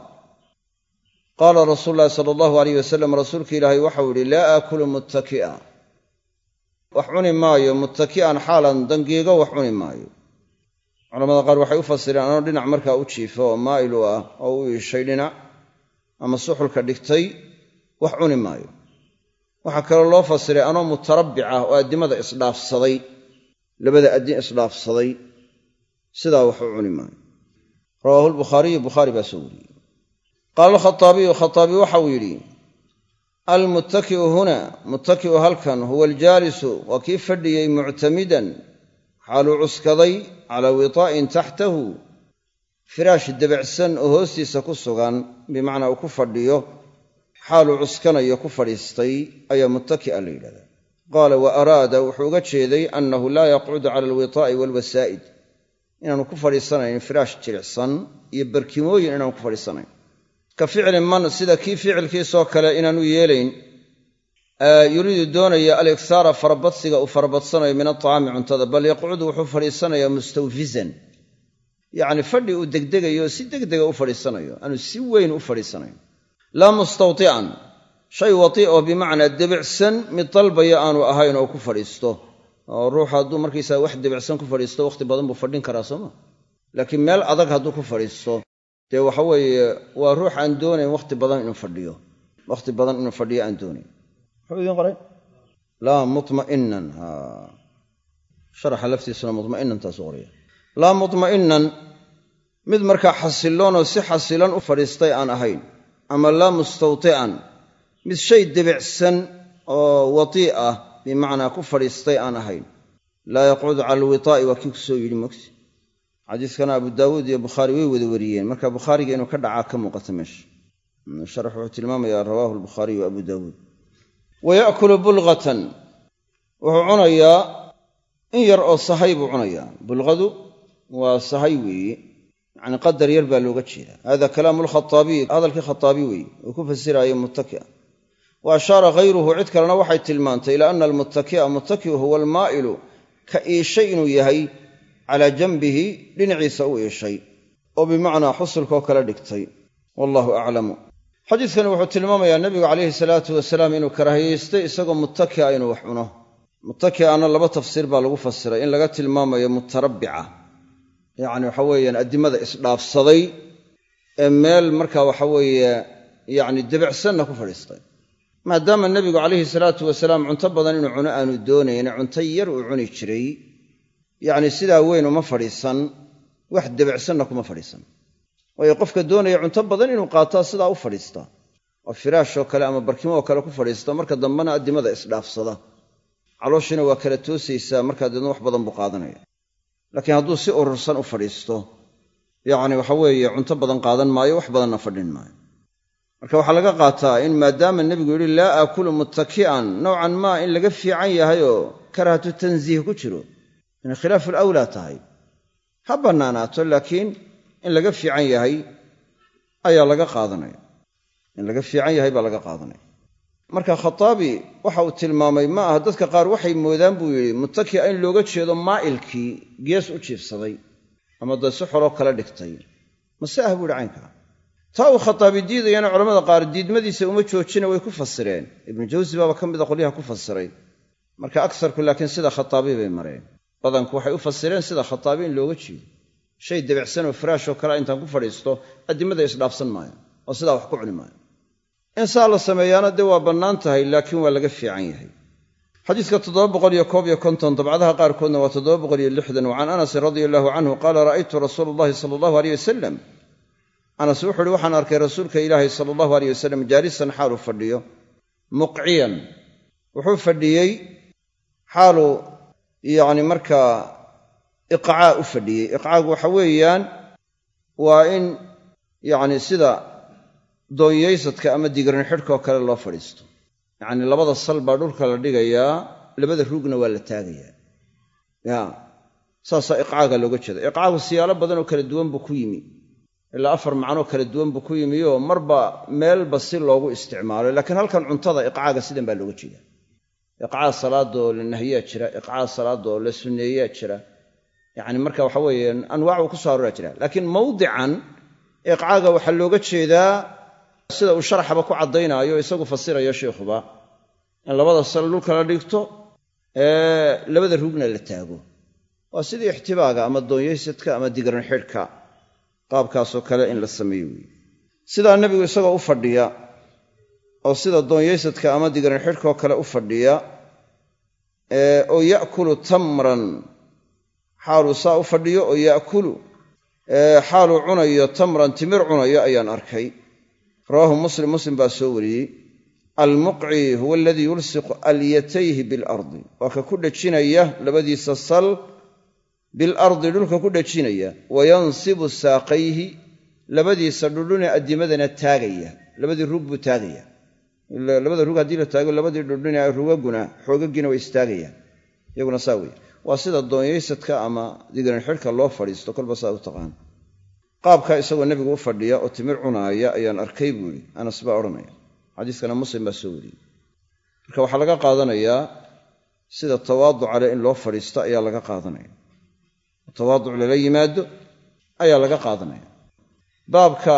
qaala rasuulu llahi sala allahu alayh wasalam rasuulka ilaahay waxau yidhi laa aakulu muttaki'a wax cuni maayo muttaki'an xaalan dangiigo wax cuni maayo culamada qaar waxay u fasireen anoo dhinac markaa u jiifo oo maa'il u ah oo u iishay dhinac ama suxulka dhigtay wax cuni maayo waxaa kaloo loo fasiray anoo mutarabbic ah oo addimada isdhaafsaday labada addin isdhaafsaday sidaa wax u cuni maayo rawaahu lbukhaariyu bukhaari baa soo wariyey qaala alkhataabiyu khataabi waxa uu yidhi almuttaki'u huna muttaki'u halkan huwa aljaalisu waa kii fadhiyey muctamidan xaaluu cuskaday calaa witaa'in taxtahu firaash debacsan oo hoostiisa ku sugan bimacnaa uu ku fadhiyo xaaluu cuskanayo ku fadhiistay ayaa muttaki'a la yidhahdaa qaala wa araada wuxuu uga jeeday annahu laa yaqcudu cala alwitaa'i waalwasaa'id inaanu ku fadhiisanayn firaash jilicsan iyo barkimooyin inaanu ku fadhiisanayn ka ficli man sida kii ficilkiisoo kale inaanu yeelayn yuriidu doonaya alikhaara farabadsiga uu farabadsanayo min atacaami cuntada bal yaqcudu wuxuu fadhiisanayaa mustawfizan yacni fadhi uu degdegayo si degdega u fadhiisanayo aanu si weyn u fadhiisanayn laa mustawti'an shay watii oo bimacnaa debicsan mid dalbaya aanu ahayn oo ku fadhiisto oo ruuxa hadduu markaysaa wax debicsan ku fadhiisto wakhti badan buu fadhin karaa sooma laakiin meel adag hadduu ku fadhiisto dee waxa weeye waa ruux aan doonayn wakhti badan inuu fadhiyo aan doonayn muxuu idiin qoray laa mutma'inan sharaxa laftiisuna mutma'inan taasuu qoraya laa mutma'inan mid markaa xasiloonoo si xasilan u fadhiistay aan ahayn ama laa mustawti'an mid shay debicsan oo watii ah bimacnaa ku fadhiistay aan ahayn laa yaqcudu cala alwitaa'i waa kii ku soo yidhi mogti xadiiskana abu daawuud iyo bukhaari way wada wariyeen marka bukhaariga inuu ka dhacaa ka muuqata meesha sharax wuxuu tilmaamayaa rawaahu albukhaariyu abu daawuud waya'kulu bulghatan wuxuu cunayaa in yar oo sahay buu cunayaa bulghadu waa sahay weeye yacni qadar yar baa looga jeeda hada kalaamu alkhataabiy hadalkii khataabi weeye uu ku fasiraayo muttaki'a wa ashaara hayruhu cid kalena waxay tilmaantay ilaa ana almuttaki'a muttaki'u huwa almaa'ilu ka iishay inuu yahay calaa janbihi dhinaciisa u iishay oo bimacnaa xusulkaoo kala dhigtay wallahu aclamu xadiidkani wuxuu tilmaamayaa nebigu calayhi salaatu wasalaam inuu karaahiyaystay isagoo muttaki'a inuu wax cuno muttaki'ana laba tafsiir baa lagu fasiray in laga tilmaamayo mutarabbica yacni waxa weeyaan addimada isdhaafsaday ee meel markaa waxa weeye yacni debicsanna ku fadhiistay maadaama nebigu calayhi salaatu wasalaam cunto badan inuu cuno aanu doonayne cunto yar uu cuni jiray yacni sidaa weyn uma fadhiisan wax debicsanna kuma fadhiisan waayo qofka doonaya cunto badan inuu qaataa sidaa u fadhiistaa oo firaashoo kale ama barkimo oo kale ku fadhiista marka dambena addimada isdhaafsada calooshiina waa kala toosaysaa markaa deedna wax badan buu qaadanaya laakiin hadduu si urursan u fadhiisto yacni waxa weeye cunto badan qaadan maayo wax badanna fadhin maayo marka waxaa laga qaataa in maadaama nebigu yidhi laa aakulu muttaki'an nowcan maa in laga fiican yahay oo karahatu tansiih ku jiro inay khilaafu alawlaa tahay ha bannaanaato laakiin in laga fiican yahay ayaa laga qaadanaya in laga fiican yahay baa laga qaadanaya marka khataabi waxa uu tilmaamay ma aha dadka qaar waxay moodaan buu yidhi muttaki'a in looga jeedo maa'ilkii gees u jiifsaday ama dee si xoloo kala dhigtay mase ah buu yidhi caynkaa taa uu khataabi diidayana culamada qaar diidmadiisa uma joojina way ku fasireen ibnu jawsi baaba ka mida qolyaha ku fasiray marka agsarku laakiin sida khataabi bay mareen badanku waxay u fasireen sida khataabi in looga jeedo shay debicsan oo firaashoo kale intaan ku fadhiisto addimada isdhaafsan maayo oo sidaa wax ku cuni maayo in saa la sameeyaana dee waa bannaan tahay laakiin waa laga fiican yahay xadiiska 751 dabcadaha qaarkoodna waa 760 can anasin radia allaahu canhu qaala ra'aytu rasuula allahi sala allahu aleyh wasalam anas wuxu uhi waxaan arkay rasuulka ilaahay sala allahu aleyh wasalam jaalisan xaaluu fadhiyo muqciyan wuxuu fadhiyey xaaluu yacni markaa iqcaa u fadhiyey. iqcaagu waxa weeyaan waa in yacni sida doonyaysadka ama digran xidhkaoo kale loo fadhiisto. yacni labada sal baa dhulka la dhigayaa, labada rugna waa la taagayaa. ya saasaa iqcaaga looga jeeda. iqcaagu siyaalo badan oo kala duwan buu ku yimi, ilaa 4 macnoo kala duwan buu ku yimi oo marba meelba si loogu isticmaalo. laakiin halkan cuntada iqcaaga sidan baa looga jeeda. iqcaa salaadoo la nahiyaa jira, iqcaa salaadoo la sunneeyaa jira. yacni marka waxa weeye anwaac uu ku soo arooraa jira. laakiin mawdican iqcaaga waxaa looga jeedaa sida uu sharaxaba ku caddaynaayo isagu fasirayo sheikhuba, in labada sal dhulka la dhigto labada rugna la taago. waa sidii ixtibaaga ama doonyaysadka ama digran xidhka qaabkaasoo kale in la sameeyo weeye. sidaa nebigu isagoo u fadhiya oo sida doonyaysadka ama digran xidhkaoo kale u fadhiya oo ya'kulu tamran, xaaluu saa u fadhiyo oo ya'kulu xaaluu cunayo tamran, timir cunayo ayaan arkay. rawaahu muslim, muslim baa soo wariyey. almuqci huwa aladii yulsiqu alyatayhi bilardi, waa ka ku dhejinaya labadiisa sal bilardi, dhulka ku dhejinaya. wayansibu saaqayhi, labadiisa dhudhune addimadana taagaya. labadii rug buu taagaya. labada rug haddii la taago labadii dhudhune rugaguna xoogagiina way istaagayaan iyaguna saa weye. waa sida doonyaysadka ama digran xidhka loo fadhiisto, kolba saa u taqaan. qaabkaa isagoo nebigu u fadhiya oo timir cunaaya ayaan arkay buu yidhi. anas baa odhanaya. xadiiskana muslim baa soo wariyey. marka waxaa laga qaadanayaa sida tawaaduca leh in loo fadhiisto ayaa laga qaadanaya, tawaaduc lala yimaado ayaa laga qaadanaya. baabka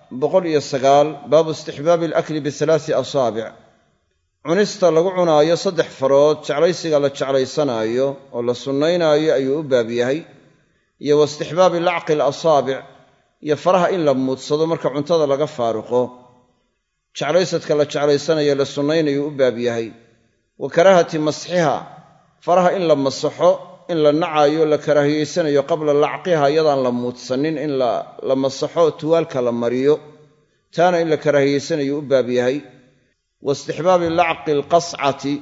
109 baabu istixbaabi alakli bi3 asaabic, cunista lagu cunaayo 3 farood, jeclaysiga la jeclaysanaayo oo la sunnaynaayo ayuu u baab yahay. iyo waistixbaabi lacqi alasaabic, iyo faraha in la muudsado marka cuntada laga faaruqo, jeclaysadka la jeclaysanayo la sunnaynayu u baab yahay. wa karaahati masxiha, faraha in la masaxo, in la nacaayo la karaahiyaysanayo qabla lacqiha, iyadaan la muudsanin in la masaxo tuwaalka la mariyo, taana in la karaahiyaysanayo u baab yahay. waistixbaabi lacqi alqascati,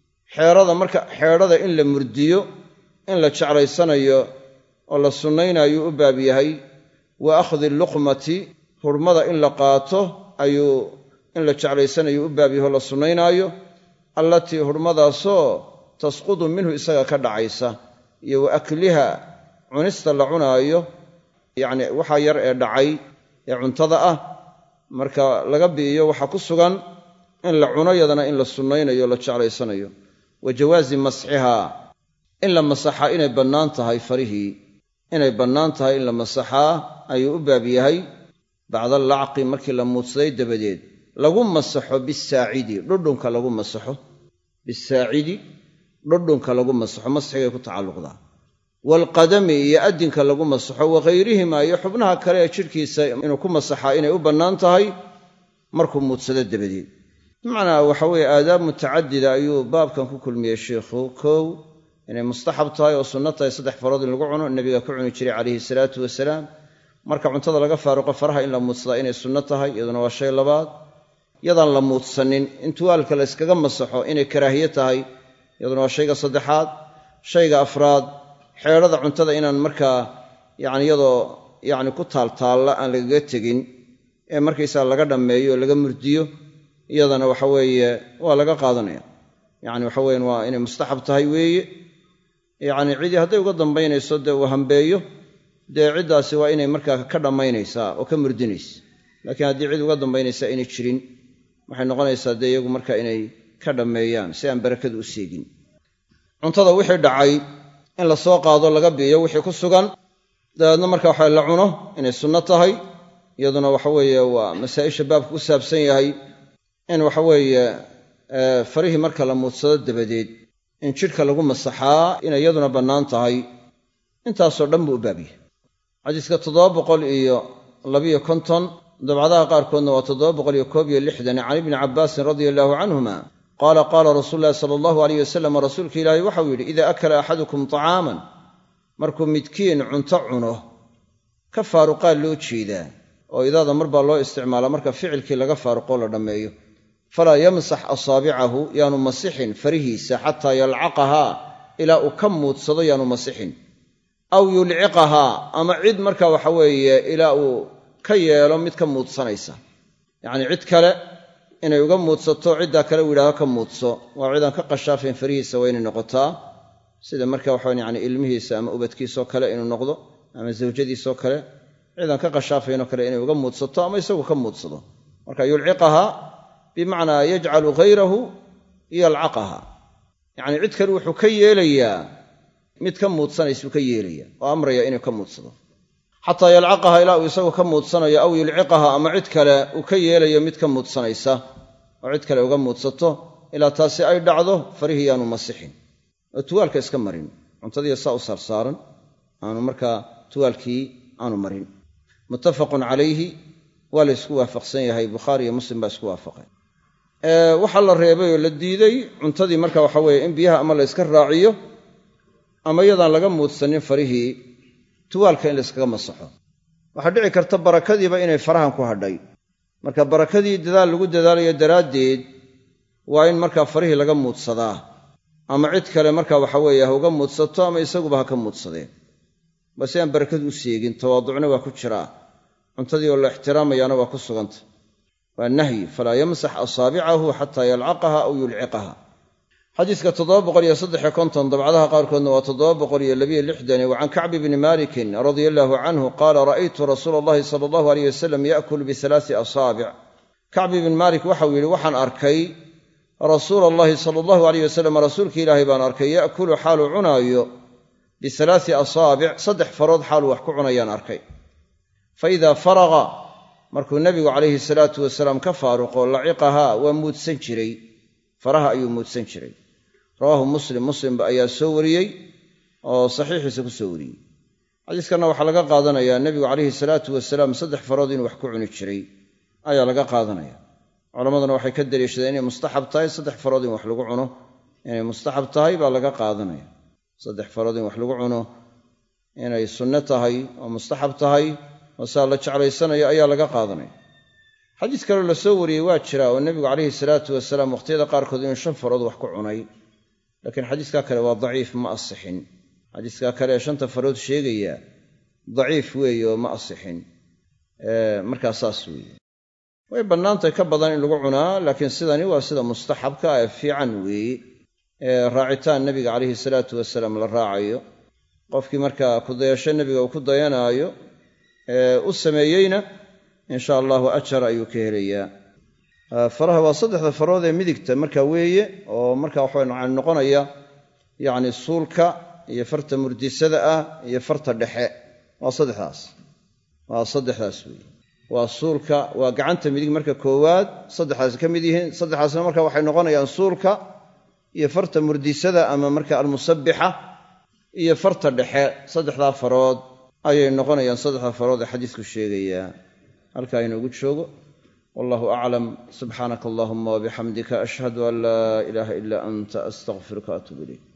xeedhada in la murdiyo in la jeclaysanayo oo la sunnaynayo u baab yahay. wa akhdi luqmati, hurmada in la qaato ayuu in la jeclaysanayo u baab yahay oo la sunnaynaayo. allatii hurmadaasoo tasqudu minhu isaga ka dhacaysa. iyo wa akliha, cunista la cunaayo, yacni waxaa yar ee dhacay ee cuntada ah marka laga bi'iyo waxa ku sugan in la cuno, yadana in la sunnaynayo la jeclaysanayo. wa jawaazi masxihaa, in la masaxaa inay bannaan tahay, farihii inay bannaan tahay in la masaxaa ayuu u baab yahay. bacda allacqi, markii la muudsaday dabadeed lagu masaxo bisaacidi, dhudhunka lagu masaxo. bisaacidi, dhudhunka lagu masaxo, masxigay ku tacalluqdaa. waalqadami, iyo addinka lagu masaxo. wakhayrihima, iyo xubnaha kale ee jidhkiisa inuu ku masaxaa inay u bannaan tahay markuu muudsado dabadeed. bimacnaa waxa weeye aadaab mutacadida ayuu baabkan ku kulmiyey sheikhu. kow, inay mustaxab tahay oo sunno tahay 3 farood in lagu cuno, nebiga ku cuni jiray calayhi salaatu wasalaam. marka cuntada laga faaruqo faraha in la muudsadaa inay sunno tahay, iyaduna waa shay labaad. yadaan la muudsanin in tuwaalka la yskaga masaxo inay karaahiye tahay, iyaduna waa shayga saddexaad. shayga afraad, xeedhada cuntada inaan markaa yacni iyadoo yacni ku taaltaalla aan lagaga tegin ee markaysaa laga dhammeeyo oo laga murdiyo, iyadana waxa weeye waa laga qaadanaya. yacni waxa weeyaan waa inay mustaxab tahay weeye. yacni cidii hadday uga dambaynayso dee uu hambeeyo, dee ciddaasi waa inay markaa ka dhammaynaysaa oo ka murdinaysa. laakiin haddii cid uga dambaynaysaa inay jirin, waxay noqonaysaa dee iyagu marka inay ka dhammeeyaan si aan barakadu u seegin. cuntada wixii dhacay in la soo qaado laga bi'iyo wixii ku sugan, dabeedna marka waxa la cuno inay sunno tahay, iyaduna waxa weeye waa masaa'isha baabka ku saabsan yahay. in waxa weeye farihii marka la muudsado dabadeed in jidhka lagu masaxaa inay iyaduna bannaan tahay, intaasoo dhan buu u baab yahay. xadiiska 752 dabcadaha qaarkoodna waa 761 can ibni cabbaasin radia allaahu canhuma qaala qaala rasuulu llahi sala allahu alayh wasalam, rasuulka ilaahay waxau yidhi: idaa akala axadukum طacaaman, markuu midkiin cunto cuno, ka faaruqaa loo jeedaa oo idaada mar baa loo isticmaalaa marka ficilkii laga faaruqoo la dhammeeyo. falaa yamsax asaabicahu, yaanu masixin farihiisa xataa yalcaqahaa ilaa uu ka muudsado yaanu masixin aw yulciqahaa ama cid marka waxa weeye ilaa uu ka yeelo mid ka muudsanaysa yacnii cid kale inay uga muudsato ciddaa kale uu yidhahdo ka muudso waa cidaan ka qashaafayn farihiisa waa inay noqotaa sida marka waxawan yani ilmihiisa ama ubadkiisoo kale inuu noqdo ama zawjadiisoo kale cidaan ka qashaafaynoo kale inay uga muudsato ama isagu ka muudsado marka yulciqahaa bimacnaa yajcalu hayrahu yalcaqaha yacnii cid kale wuxuu ka yeelayaa mid ka muudsanaysuu ka yeelaya oo amraya inuu ka muudsado xataa yalcaqaha ilaa uu isagu ka muudsanayo aw yulciqaha ama cid kale uu ka yeelayo mid ka muudsanaysa oo cid kale uga muudsato ilaa taasi ay dhacdo farihii yaanu masixin oo tuwaalka iska marin cuntadii saa u saarsaaran aanu markaa tuwaalkii aanu marin muttafaqun calayhi waa la ysku waafaqsan yahay bukhaari iyo muslim baa isku waafaqay waxaa la reebay oo la diiday cuntadii marka waxa weeye in biyaha ama la yska raaciyo ama iyadaan laga muudsanin farihii tuwaalka in layskaga masaxo waxaa dhici karta barakadiiba inay farahan ku hadhay marka barakadii dadaal lagu dadaalayo daraaddeed waa in markaa farihii laga muudsadaa ama cid kale marka waxa weeye ha uga muudsato ama isaguba ha ka muudsadeen base aan barakadu u seegin tawaaducna waa ku jiraa cuntadii oo la ixtiraamayaana waa ku suganta waa nahyi falaa yamsax asaabicahu xataa yalcaqaha aw yulciqaha xadiiska 753 dabcadaha qaarkoodna waa 762 wa can kacb bni malikin radia allaahu canhu qaala ra'aytu rasuula allahi sala allahu alayh wasalam ya'kulu bialaai asaabic kacb ibni maalik waxau yidhi waxaan arkay rasuula allahi sala allahu alayh wasalam rasuulka ilaahay baan arkay ya'kulu xaaluu cunaayo bialaai asaabic 3 farood xaaluu wax ku cunayaan arkay fa idaa faraqa markuu nebigu calayhi salaatu wasalaam ka faaruqo laciqahaa waa muudsan jiray faraha ayuu muudsan jiray rawaahu muslimba ayaa soo wariyey oo saxiixiisa ku soo wariyey xadiiskanna waxaa laga qaadanayaa nebigu calayhi salaatu wasalaam 3 farood inuu wax ku cuni jiray ayaa laga qaadanaya culammaduna waxay ka daliishadeen inay mustaxab tahay 3 farood in wax lagu cuno inay mustaxab tahay baa laga qaadanaya 3 farood in wax lagu cuno inay sunno tahay oo mustaxab tahay oo saa la jeclaysanayo ayaa laga qaadanaya xadiis kaloo la soo wariyey waa jira oo nebigu calayhi salaatu wasalaam wakhtiyada qaarkood inuu 5 farood wax ku cunay laakiin xadiiskaa kale waa daciif ma asixin xadiiskaa kale ee 5 farood sheegaya daciif weeye oo ma asixin markaa saas weeye way bannaantahay ka badan in lagu cunaa laakiin sidani waa sida mustaxabka ee fiican weeye raacitaan nebiga calayhi salaatu wasalaam la raacayo qofkii markaa kudayasho nebiga uu ku dayanaayo u sameeyeyna insha allahu ajar ayuu ka helayaa faraha waa 3 farood ee midigta markaa weeye oo markaa waxa noqonaya yacni suulka iyo farta murdisada ah iyo farta dhexe waa 3daas weeye waa suulka waa gacanta midig marka koowaad 3daas ka mid yihiin 3daasna marka waxay noqonayaan suulka iyo farta murdisada ama marka almusabbixa iyo farta dhexe 3daa farood ayay noqonayaan 3da farood ee xadiisku sheegayaa halkaa inoogu joogo wallahu aclam subxaanaka allahuma wabixamdika ashhadu an laa ilaaha ilaa anta astaqfiruka atuub ilayk